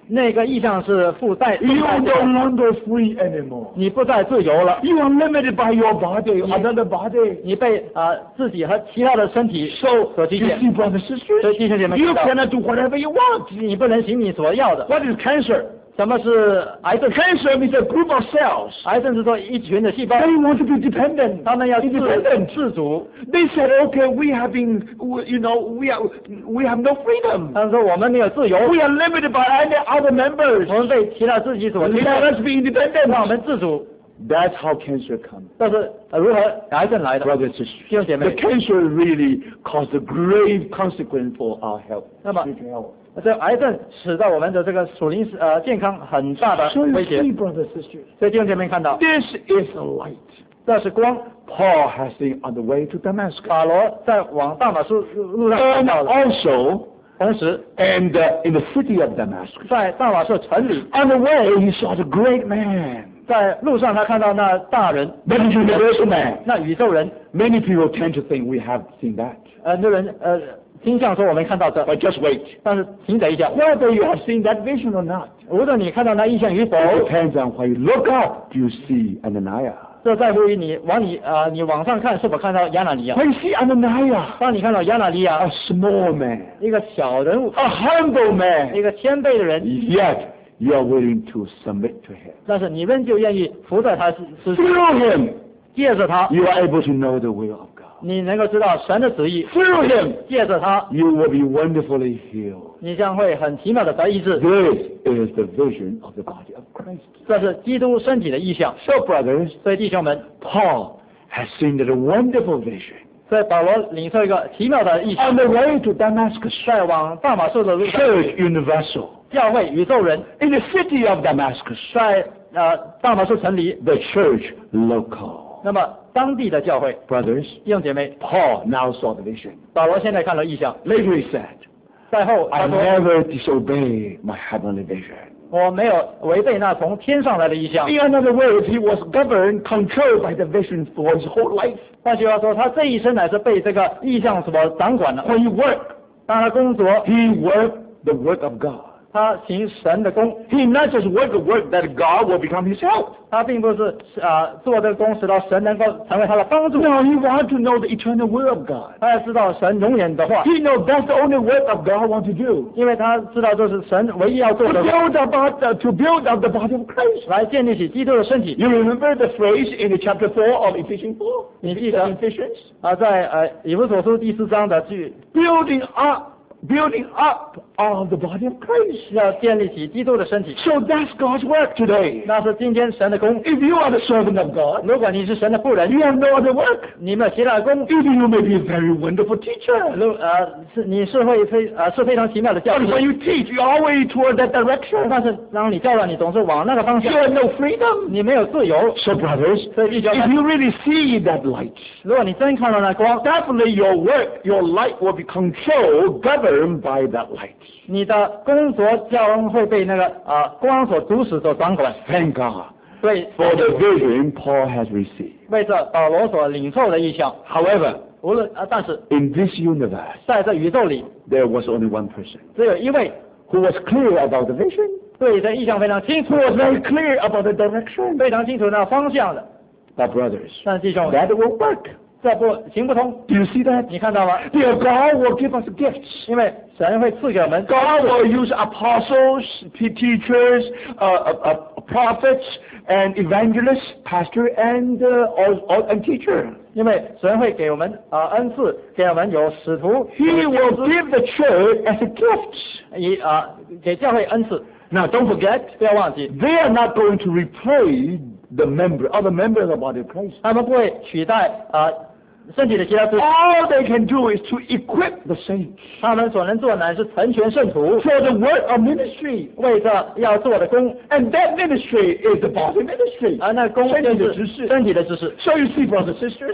那个意象是付代 You 代 are 价 no longer free anymore. 你不再自由了， You are limited by your body, Yeah. another body. 你被啊、呃自己和其他的身体 So, 所 you 局限， see, brothers and sisters, 所以弟兄姐妹 you 知道 cannot do whatever you want. 你不能行你所要的。 What is cancer? 什么是癌症？ Cancer means a group of cells. 癌症是说一群的细胞， They want to be dependent. 他们要自 Independent. 自主。 They said, okay, we have been, you know, we are, we have no freedom. 他们说我们没有自由， We are limited by any other members. 我们被其他自己所局 Let 限， us be independent. 让我们自主。 That's how cancer comes. 但是、呃、如何癌症来的？ Brothers and sisters, 弟兄姐 the 妹， cancer really caused a grave consequence for our health. 那么 spiritual health. 这癌症使到我们的这个属灵呃健康很大的 So you 威胁。 see, brothers and sisters, 所以弟兄姐妹看到， this is a light. 这是光。 Paul has seen on the way to Damascus. 保罗在往大马士路上看 And 到了， also, 同时 and uh, in the city of Damascus. 在大马士城里， On the way, he saw the great man, 在路上他看到那大人， the universal man. 那宇宙人， Many people tend to think we have seen that. 呃，很多人呃倾向说我没看到这， But just wait. 但是请等一下， Whether you have seen that vision or not, 无论你看到那意象与否， it depends on where you look up, do you see Ananias. 这在乎于你往你呃你往上看是否看到亚拿尼亚。 When you see Ananias, 当你看到亚拿尼亚 a small man, 一个小人物， a humble 一 man, 个谦卑的人， yet you are willing to submit to him. 但是你仍旧愿意服在他之之 Through him, 借着他， you are able to know the will of God. 你能够知道神的旨意， Through him, 借着他， you will be wonderfully healed. 你将会很奇妙的得医治。 This is the vision of the body of Christ. 这是基督身体的意象。 So, brothers, 所以弟兄们， Paul has seen that a wonderful vision. 所以保罗领受一个奇妙的意象， On the way to Damascus, 在往大马士的路上， church universal. 教会宇宙人 In the city of Damascus, 在呃大马士城里， the church local. 那么当地的教会 Brothers, 弟兄姐妹， Paul now saw the vision. 保罗现在看了意象， Later he said, 在后 I 他说 never disobeyed my heavenly vision. 我没有违背那从天上来的意象。 In other words, he was governed, controlled by the vision for his whole life. 换句话说，他这一生乃是被这个意象所掌管的。 When he worked, 当他工作， he worked the work of God. 他行神的工， He not just worked the work that God will become his help. 他并不是啊、呃做这个工，使到神能够成为他的帮助。 No, he wanted to know the eternal will of God. 他要知道神永远的话， He knows that's the only work of God wants to do. 因为他知道这是神唯一要做 To 的， build about uh, to build up the body of Christ. 来建立起基督的身体。 You remember the phrase in the chapter four of Ephesians four? 你记得 Ephesians? 啊，在呃以弗所书第四章的句， Building up, building up of the body of Christ. 要建立起基督的身体， So that's God's work today. 那是今天神的工。 If you are the servant of God, 如果你是神的仆人， you have no other work. 你没有其他的工。 Even you may be a very wonderful teacher. 如呃是你是会非呃是非常奇妙的教 But 师， when you teach, you're always toward that direction. 但是当你教了，你总是往那个方 You 向， have no freedom. 你没有自由。 So brothers, 所以弟兄 if 们， you really see that light, 如果你真看到那光， definitely your work, your light will be controlled, governed by that light. 你的工作将会被那个啊、呃光所主使所掌管。 Thank God 所以 for the vision Paul has received. 为这保罗所领受的意象， However, 无论啊，但是 in this universe, 在这宇宙里， there was only one person 只有一位 who was clear about the vision, 对这意象非常清楚 who，was very clear about the direction. 非常清楚那方向的。 But brothers, 但是弟兄， that won't work. 这不行不通， Do you see that? 你看到吗？ Dear God will give us gifts. 因为神会赐给我们 God will use apostles, te- teachers, uh, uh, uh, prophets, and evangelists, pastor, and uh, all, all, and teacher. 因为神会给我们啊、恩赐，给我们有使徒， He will give the church as a gift. 以啊、给教会恩赐。 Now, don't forget, 不要忘记， they are not going to replace the member, other members of the body of Christ. 他们不会取代啊、身体的其他肢， All they can do is to equip the saints 他们所能做的乃是成全圣徒， for the work of ministry. 为着要做的工， And that ministry is the body ministry. 而那工就身体的是知识。 身体的知识。 So you see, brothers and sisters,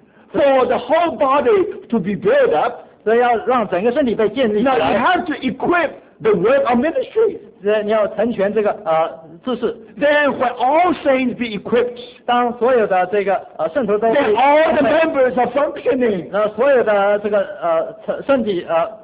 for the whole body to be built up, 所以要让整个身体被建立起 now you 来， have to equip the work of ministry. 所以你要成全这个呃知识。 Then when all saints be equipped, 当所有的这个呃圣徒都 then all the members are functioning. 呃所有的这个呃身身体呃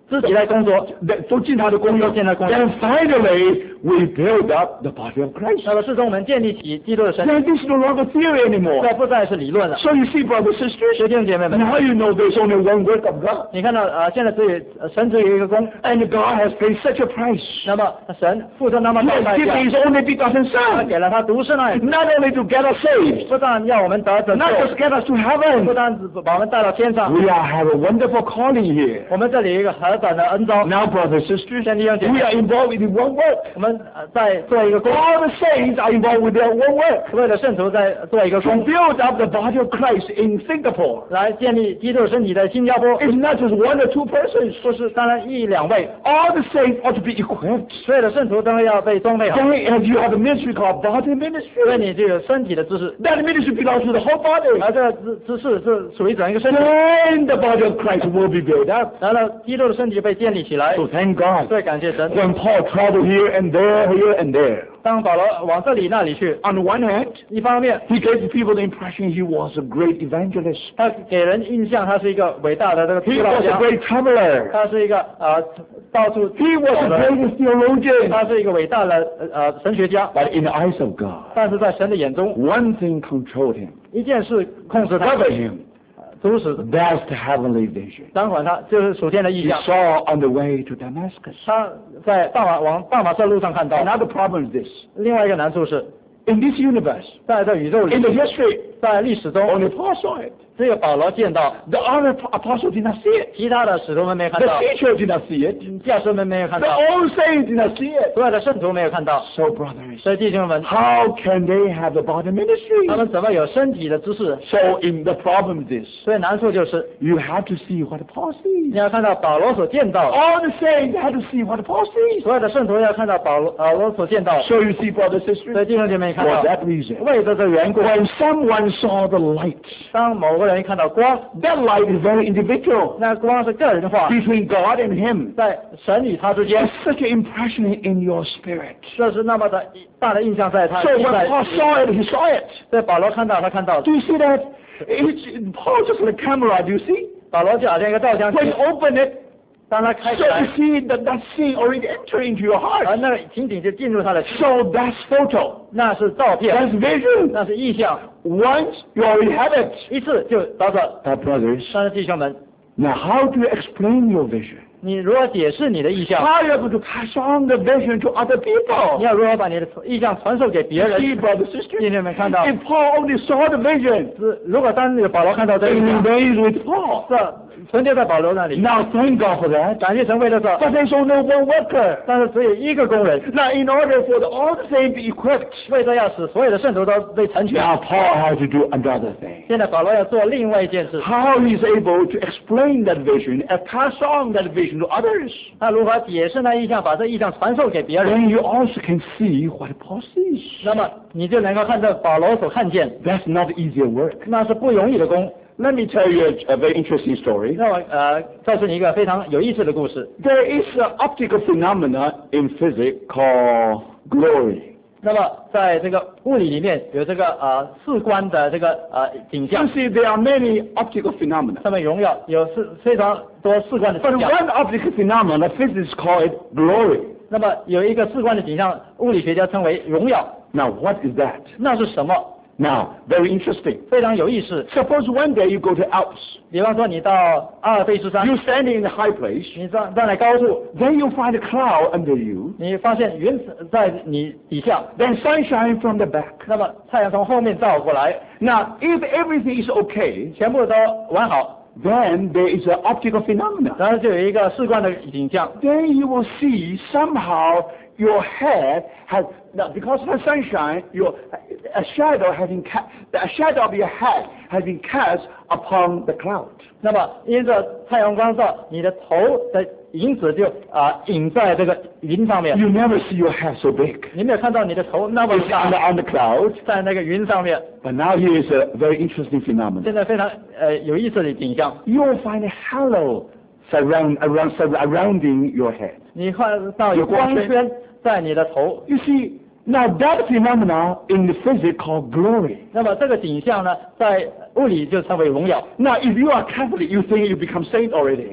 自己在工作， 都尽他的功用。 都尽他的功用。 And finally, we build up the body of Christ. 那么最终我们建立起基督的身体， Then this is no longer theory anymore. 这不再是理论了。 So you see, brothers and 弟 sisters, 兄姐妹们， now you know there's only one work of God. 你看到呃，现在只有呃神只有一个功， And God has paid such a price. 那么神付出那么 He 大 has 代 given 价， His only begotten 他 Son. 给了他独生爱子， Not only to get us saved, 不但要我们得拯 not 救， just get us to 不 heaven. 单只把我们带到天上， We are have a wonderful calling here. 我们这里有一个何等的恩召。 Now, brothers and sisters, 弟兄姐 we 妹， are involved in one work. 我们呃在做一个工， All the saints are involved with their one work. 为了圣徒在做一个 To 工， build up the body of Christ in Singapore. 来建立基督身体在新加坡， It's not just one or two persons. 不是当然一两位， All the saints ought to be equipped. 所有的圣徒都要被装备好， Then as you have a ministry called body 所以 ministry. 你就有身体的知识， That ministry belongs to the whole body. 而这个知知识是属于整一个身体， Then the body of Christ will be built up. 然后基督的身体被建立起来， So thank God. 所以感谢神。 When Paul traveled here and there, here and there, 当保罗往这里那里去， on the one hand, 一方面 he gave the people the impression he was a great evangelist. 他给人印象他是一个伟大的这个 He 指导 was a 家， great traveler. 他是一个呃到处 He was 走 the 的人， greatest theologian. 他是一个伟大的呃神学家， But in the eyes of God, 但是在神的眼中， one thing controlled him, 一件事控制他， covered him. 主使 That's the heavenly vision. 掌管他，就是属天的 He 意象。 saw on the way to Damascus. 他在大马往大马色路上看到。 Another problem is this. 另外一个难处是， In this universe, 在这宇宙 in 里， the history, 在历史中， only Paul saw it. 只有保罗见到， The other apostles did not see it. 其他的使徒们没看 The 到， teachers did not see it. 教师们没有看 The 到， old saints did not see it. 所有的圣徒没有看到。 So, brothers, 所以弟兄们， how can they have the body 他 ministry? 们怎么有身体的知识？ So, in the problem is this. 所以难处就是， You have to see what Paul 你 sees. 要看到保罗所见到的， All the saints have to see what Paul sees. 所有的圣徒要看到保罗保罗所见到的。 So you see, brothers and 所以 sisters, 弟兄姐妹看 for 到， that reason, 为着这缘故， when someone saw the light, 当某个人看到光， that light is very individual 那光是个人化， between God and him. 在神与他之间 It's，such an impression in your spirit. 这是那么的大的印象在他 So 记 when 在 Paul saw it, he saw it. 所以保罗看到他看到 Do you see that? It's, Paul just like a camera, do you see? 保罗就好像一个照相机 When，you open it, 当他开 so 起来 you，see that that scene already enter into your 而 heart. 那个情景就进入他的心， So that's photo. 那是照片， That's vision. 那是意象， Once you already have it. 一次就到这。 Uh, brothers, 但是弟兄们， now how do you explain your vision? 你如何解释你的意象？ How are you able to pass on the vision to other 你 people? 要如何把你的意象传授给别 You 人？ see, brothers, sisters, 弟兄们看到， if Paul only saw the vision, 是如果当那个保罗看到这个意 it 象， remains with Paul. 这存留在保罗那里。 Now, thank God for that. 感谢神为了这， But there's only one worker. 但是只有一个工人， Now, in order for the, all the saints to be equipped, 为了要使所有的圣徒都被成全。 now Paul has to do another thing. 现在保罗要做另外一件事， How he's able to explain that vision and pass on that vision to others. 他如何解释那意象，把这意象传授给别人？ Then you also can see what Paul sees. 那么你就能够看到保罗所看见， That's not easy work. 那是不容易的工。 Let me tell you a, a very interesting story. 让我呃告诉你一个非常有意思的故事。 There is an optical phenomena in physics called glory. 那么在这个物理里面有这个呃视观的这个呃景 You 象， see, there are many optical phenomena. 上面荣耀有是非常多视观的 But 景象。 one optical phenomenon, physics call it glory. 那么有一个视观的景象，物理学家称为荣耀。 Now, what is that? 那是什么？ Now, very interesting. 非常有意思。 Suppose one day you go to Alps. 比方说你到阿尔卑斯山， You're standing in a high place. 你站站在高处， Then you find a cloud under you. 你发现云在你底下， Then sunshine from the back. 那么太阳从后面照过来， Now, if everything is okay, 全部都完好， then there is an optical phenomenon. 然后就有一个视观的景象。 Then you will see somehow your head has, now because of the sunshine, your, a shadow has been cast, a shadow of your head has been cast upon the cloud. 那么因着太阳光照，你的头的影子就啊、影在这个云上面。 You never see your head so big. 你没有看到你的头那么 It's on the, 大， on the cloud. 在那个云上面。 But now here is a very interesting phenomenon. 现在非常呃有意思的景象， You will find a halo surround, around, surrounding your head. 你看到有光圈在你的头。 You see, now that phenomena in the physics called glory. 那么这个景象呢，在物理就称为荣耀。 Now, if you are Catholic, you think you become saint already.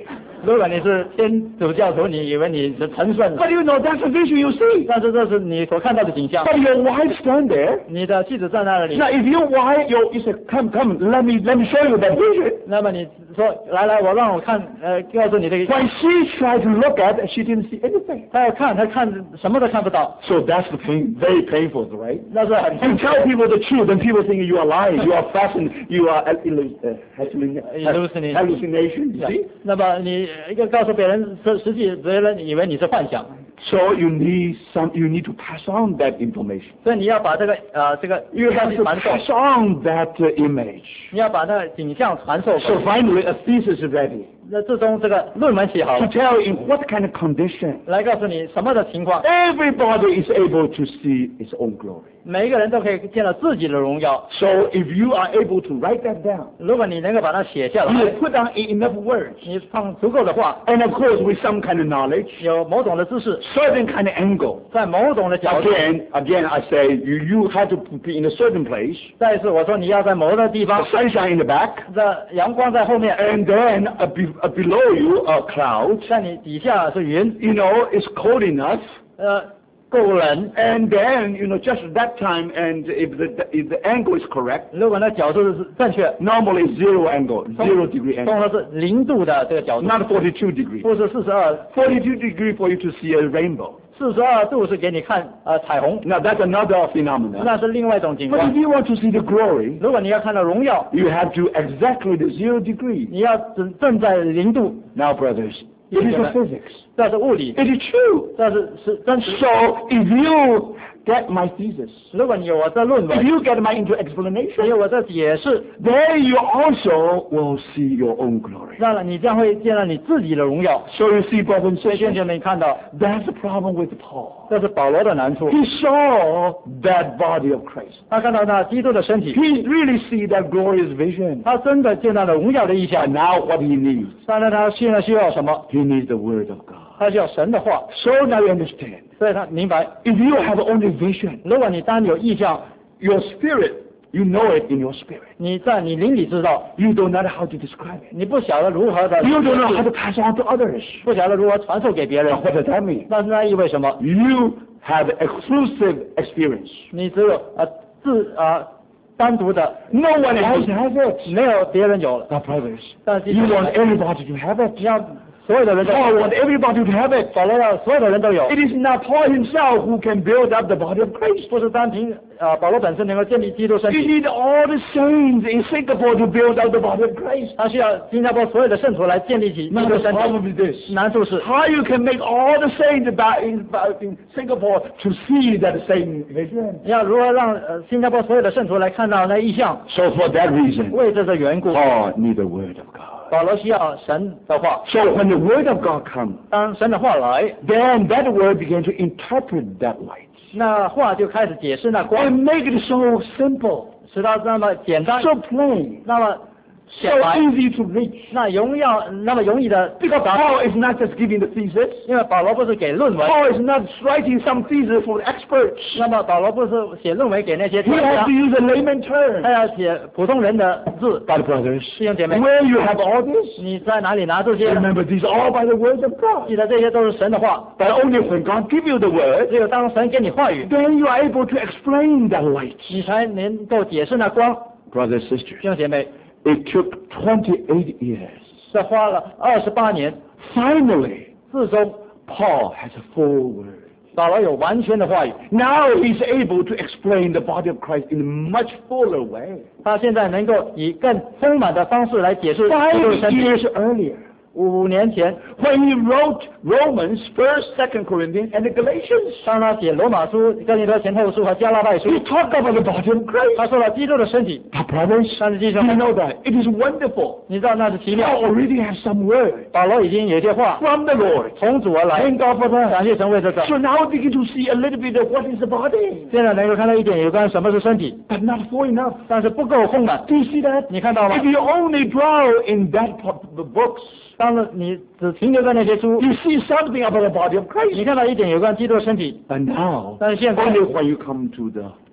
如果你是天主教徒，你以为你是成圣了， But you know, that's the vision you see. 但是这是你所看到的景象。 But your wife stand there. 你的妻子站在那里， Now, if your wife, you, you say, come, come, let me, let me show you that vision. 那么你说来来，我让我看，呃，告诉你这个。 When she tried to look at it, she didn't see anything. 他要看，他看什么都看不到， So that's the pain, very painful, right? 那是很 You tell people the truth, and people think you are lying, you are fasting, you are uh, hallucin- Hallucination. hallucination. You see? 那么你一个告诉别人实实际，别人以为你是幻想， So you need some, you need to pass on that information. 所以你要把这个呃这个 You 消 have 息 to 传授， pass on that uh, image. 你要把那个景象传授。 So finally, a thesis is ready 那最终这个论文写好 to 了， tell in what kind of condition 来告诉你什么的情况， everybody is able to see its own glory. 每一个人都可以见到自己的荣耀。 So if you are able to write that down, 如果你能够把它写下 you 来， will put down enough words, 你放足够的话， and of course with some kind of knowledge, 有某种的知识， certain kind of angle. 在某种的角度。 Again, again, I say you you have to be in a certain place, 再一次我说你要在某个地 the 方， sunshine in the back, 在阳光在后面， and then uh, be, uh, below you a cloud. 在你底下是云， You know, it's cold enough. 呃，够冷。 And then, you know, just at that time, and if the if the angle is correct, 如果那角度是正确， normally zero angle, 通 zero degree 通 angle, 常是零度的这个角度， not forty-two degree. 不是四十二， forty-two degree for you to see a rainbow. 四十二度是给你看呃彩虹， Now that's another phenomenon. 那是另外一种情 But 况 if。you want to see the glory, 如果你要看到荣耀， you have to exactly the zero degree. 你要正正在零度， Now, brothers, it is a physics. 这是物理， It is true. 这是是真实。 So if you get my thesis, 如果你有我这论 if 文， you get my into 你 explanation, 有我这解释， then you also will see your own glory. 那你将会见到你自己的荣耀。 So you see, brothers and 所以弟兄 sisters, 姐妹看到， that's the problem with Paul. 这是保罗的难处。 He saw that body of Christ. 他看到那基督的身体， He really see that glorious vision. 他真的见到了荣耀的意 And 象。 now what he needs, 当然，他现在需要什么？ he needs the word of God. 他需要神的话。 So now you understand. 所以他明白， If you have only vision, 如果你单有意象， your spirit, you know it in your spirit. 你在你灵里知道， You don't know how to describe it. 你不晓得如何的， You don't know how to pass on to others. 不晓得如何传授给别人 Now,。what does that mean? 但是那意味什么？ You have exclusive experience. 你只有呃自啊、单独的， No one else has it. 没有别人有了。 Now, brothers, 但是 you want everybody to have it. 你要所有的人都 Paul wants everybody to have it. 保罗要所有的人都有， It is not Paul himself who can build up the body of Christ. 不是单凭啊、保罗本身能够建立基督身 You 体， need all the saints in Singapore to build up the body of Christ. 他需要新加坡所有的圣徒来建立起基 Now 督 the 身 problem 体。 is this. 难处是， How you can make all the saints about in, about in Singapore to see that same vision? 你要如何让呃新加坡所有的圣徒来看到那意象？ So for that reason, 为这个缘故， Paul needs the word of God. 保罗需要神的话。 So when the word of God comes, 当神的话来， then that word begins to interpret that light 那话就开始解释那光， and make it so simple, 使它那么简单， so plain, 那么 so 显白， easy to reach. 那荣耀那么容易的 Because 达 Paul is not just giving the thesis. 因为保罗不是给论文， Paul is not writing some thesis for the experts. 那么保罗不是写论文给那些 He 专 has 家 to，use a layman term. 他要写普通人的字。 But brothers, 弟兄姐妹， where you have all this, 你在哪里拿这些？ remember these are all by the word of God. 记得这些都是神的话， But only when God gives you the word, 只有当神给你话语， then you are able to explain that light. 你才能够解释那光。 Brothers, 弟 sisters, 兄姐妹， it took twenty-eight years. 这花了二十八年， Finally, 最终 Paul has a full word. 保罗有完全的话语， Now he's able to explain the body of Christ in a much fuller way. 他现在能够以更丰满的方式来解释基督的 Five 身体。 years earlier, 五年前， when he wrote Romans, First, Second Corinthians, and the Galatians, 当他写罗马书、哥林多前后书和加拉太书， he talked about the body of Christ. 他说了基督的身体。 But brothers, 但是弟 you 兄们， know that it is wonderful. 你知道那是奇妙。 Paul already has some word 保罗已经有些话 from the Lord. 从主而来， Thank God for that. 感谢神为这个。 So now we begin to see a little bit of what is the body, 现在能够看到一点有关什么是身体， but not full enough. 但是不够丰满。 Do you see that? 你看到吗 If？you only dwell in that part of the books, 当然你只停留在那些书， you see something about the body of 你 Christ. 看到一点有关基督的身体， And now, 但是现在 only when you come to the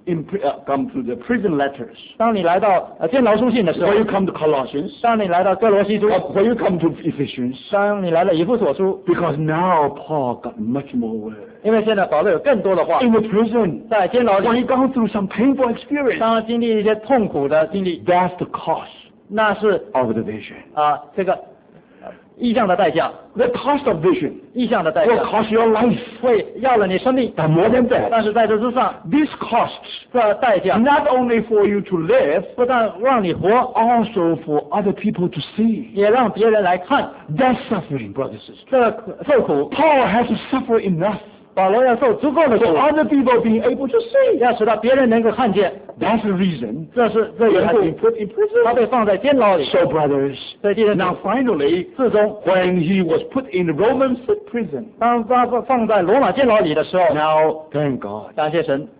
in, uh, come to the prison letters, 当你来到呃监牢书信的时候 when，you come to Colossians, 当你来到哥罗西书， uh, when you come to Ephesians, 当你来了以弗所书， because now Paul got much more word. 因为现在保罗有更多的话， In the prison, 在监牢 when 里， he gone through some painful experience, 当他经历一些痛苦的经历， that's the cost 那是 of the vision. 啊这个呃意向的代价， The cost of vision 意向的代 will 价 cost your life. 会要了你生命， But more than that, 但是在这之上， these costs 这代价 not only for you to live, 不但让你活， also for other people to see. 也让别人来看 That's suffering, brothers and sisters. 这个受苦。 Paul has to suffer enough 保罗要受足够的 for 苦， other people being able to see. 要使到别人能够看见， That's the reason 这是这 he 缘 has 故， been put in 他 prison. 被放在监牢里。 So, brothers, 所以弟兄 now finally, 至终， when he was put in Roman prison, 当他放在罗马监牢里的时候， now, thank God, 感谢神，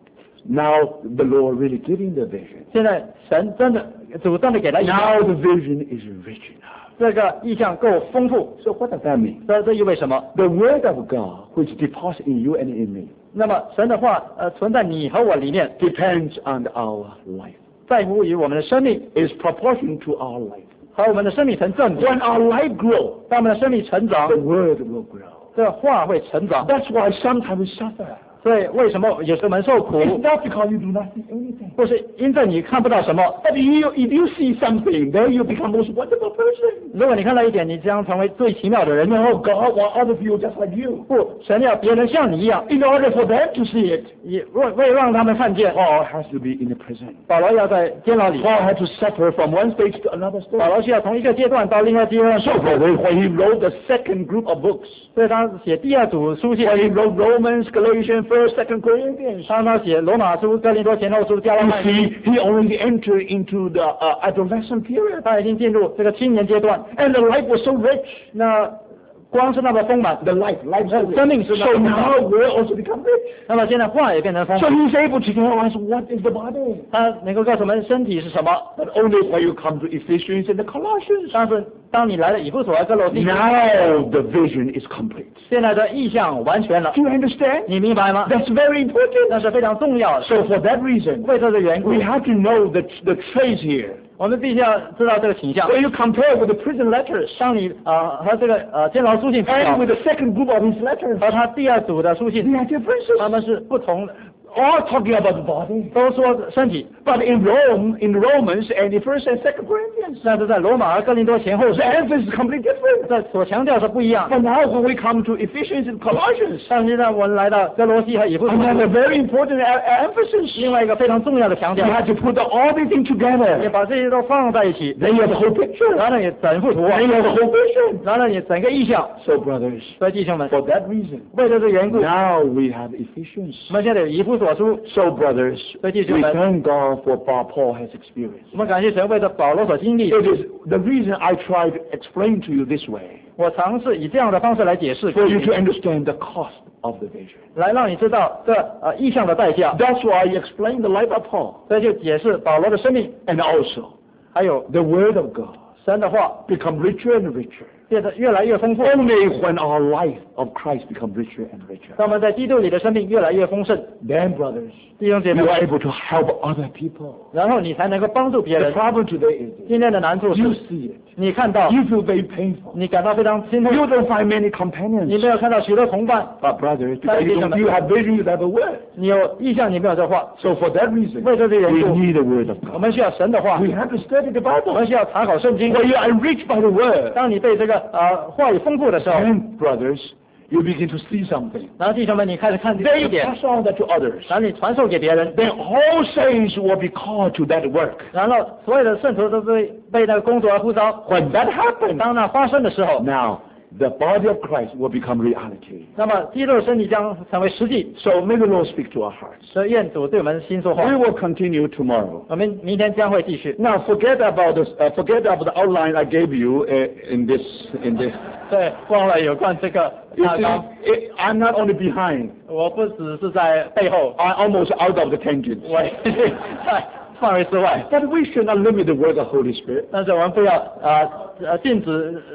now the Lord really giving the vision. 现在神真的主真的给他意 Now 象， the vision is rich enough. 这个意象够丰富。 So what does that mean? 这这意味什么？ The word of God, which deposits in you and in me, 那么神的话，呃，存在你和我里面， depends on our life. 在乎于我们的生命 Is proportional to our life. 和我们的生命成正比。 When our life grows, 当我们的生命成长 the，word will grow. 这话会成长。 That's why sometimes we suffer. 所以为什么有时候我们受苦？ It's not because you do not see anything. 不是因着你看不到什么。 But you, if you see something, then you become most wonderful person. 如果你看到一点，你将成为最奇妙的人。 No, God wants other people just like you. 不，神要别人像你一样， In order for them to see it, 也为为让他们看见。 Paul has to be in the prison. 保罗要在监牢里， Paul had to suffer from one stage to another 保 stage. 罗需要从一个阶段到另外阶段受 So 苦。 when he wrote the second group of books, 所以他写第二组书信， when he wrote Romans, Galatians, First, Second Corinthians, 当他写罗马书、哥林多前后书、加拉 you 太书， see, he already entered into the uh, adolescent period. 他已经进入这个青年阶段。 And the life was so rich. 那光是那么丰满， The life, life is so rich. 生命是那 So 么丰满。 now we'll also become rich. 那么现在话也变成丰 So 满， he's able to tell us what is the body. 他能够告诉我们身体是什么。 But only when you come to Ephesians and the Colossians. 但是当你来了以弗所和哥罗西， Now the vision is complete. 现在的意象完全了， Do you understand? 你明白吗？ That's very important. 那是非常重要的。 So for that reason, 为这个缘故 we，have to know the, the trace here. 我们必须要知道这个倾向。 When you compare with the prison letters 当你呃和这个呃监牢书信比 and 较 with，the second group of his letters, 和他第二组的书信， they are differences. 他们是不同的， All talking about the body. 都说身体， But in Rome, in Romans and in First and Second Corinthians, 但是在罗马和哥林多前后 the emphasis is completely different. 这所强调是不一样。 But now when we come to Ephesians and Colossians, 但是呢，我们来到哥罗西和以弗所， another very important e- emphasis. 另外一个非常重要的强 You 调， have to put all these things 你 together. 把这些都放在一起， Then you have the whole picture. 然后你整幅图， Then you have the whole vision. 然后你整个意象。 So brothers, 所以弟兄们， for that reason, 为了这缘故， now we have Ephesians. 我们现在有以弗所书， So brothers, 所以弟 we 兄们， thank God for what Paul has experienced. 我们感谢神为着保罗所经历。 It is the reason I try to explain to you this way, 我尝试以这样的方式来解释， for you to understand the cost of the vision. 来让你知道这呃意象的代价。 That's why I explain the life of Paul 所以就解释保罗的生命， and also 还有 the word of God 神的话 become richer and richer. 变得越来越丰富。 Only when our life of Christ become richer and richer. 当我们在基督里的生命越来越丰盛， Then brothers, 弟兄姐妹 you，are able to help other people. 然后你才能够帮助别 The 人。 problem today is this. 今天的难处 You 是， see it. 你看到， You feel very painful. 你感到非常心痛， You don't find many 你 companions. 没有看到许多同伴， But brothers, because you, don't, you have vision, you have a word. 你有意象，你没有这话。 So for that reason, 为这个 we 缘故， need the word of 我 God. 们需要神的话， We have to study the 我 Bible. 们需要查考圣经。 When you are enriched by the word, 当你被这个呃话语丰富的时候， then brothers, you begin to see something. 然后弟兄们，你开始看这 Then 一 you 点， pass on that to others. 然后你传授给别人， Then all saints will be called to that work. 然后所有的圣徒都被被那个工作而呼召。 When that happens, 当那发生的时候， now the body of Christ will become reality. 那么基督的身体将成为实际。 So may the Lord speak to our hearts. 所以愿主对我们心说话。 We will continue tomorrow. 我们明天将会继续。 Now forget about this. Uh, forget about the outline I gave you uh, in this. In this. 对，忘了有关这个 You 大 see, 纲， it, I'm not only behind. 我不只是在背后， I'm almost out of the tangent. 我在范围之外。 But we should not limit the work of Holy Spirit. 但是我们不要呃呃禁止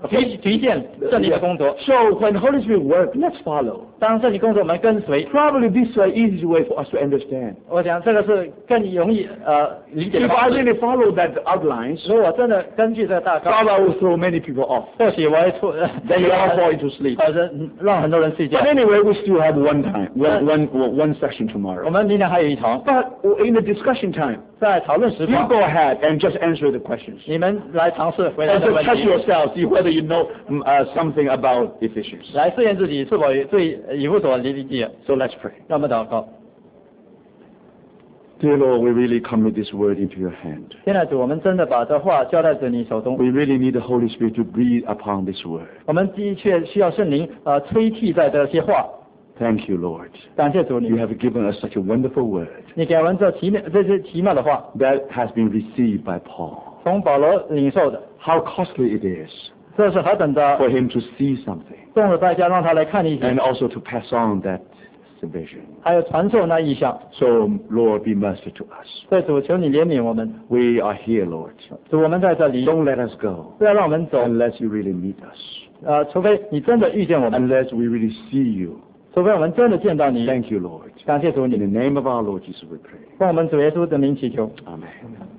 局局限圣灵的工作。 So when the Holy Spirit works, let's follow. 当圣灵工作，我们跟随。 Probably this is an easy way for us to understand. 我想这个是更容易呃理解的 If I 方式。 really follow that outlines, 如果真的根据这个大纲， God I will throw many people off. 或许我会出 Then you all fall into sleep. 呃人让很多人睡觉 But。anyway, we still have one time, one, one, one session 我 tomorrow. 们明天还有一场， But in the discussion time, 在讨论时 you 光， go ahead and just answer the questions. 你们来尝试回答 And 这个 just 问 test 题， yourself, see whether you know mm, uh, something about Ephesians. 来试验自己是否对以弗所理解。 So let's pray. 让我们祷告。 Dear Lord, we really commit this word into your hand. 现在主，我们真的把这话交在主你手中。 We really need the Holy Spirit to breathe upon this word. 我们的确需要圣灵呃吹替在这些话。 Thank you, Lord. 感谢主 You 你， have given us such a wonderful word 你给我们这奇妙这些奇妙的话， that has been received by Paul. 从保罗领受的， How costly it is 这是何等的 for him to see something 重的代价，让他来看一 and 些， also to pass on that vision. 还有传授那意象。 So, Lord, be merciful to us. 所以主，求你怜悯我们， We are here, Lord. 主，我们在这里， Don't let us go 不要让我们走， unless you really meet us, 呃，除非你真的遇见我们， unless we really see you. 除非我们真的见到你。 Thank you, Lord. 感谢主 In 你， the name of our Lord Jesus, we pray. 奉我们主耶稣的名祈求。 Amen.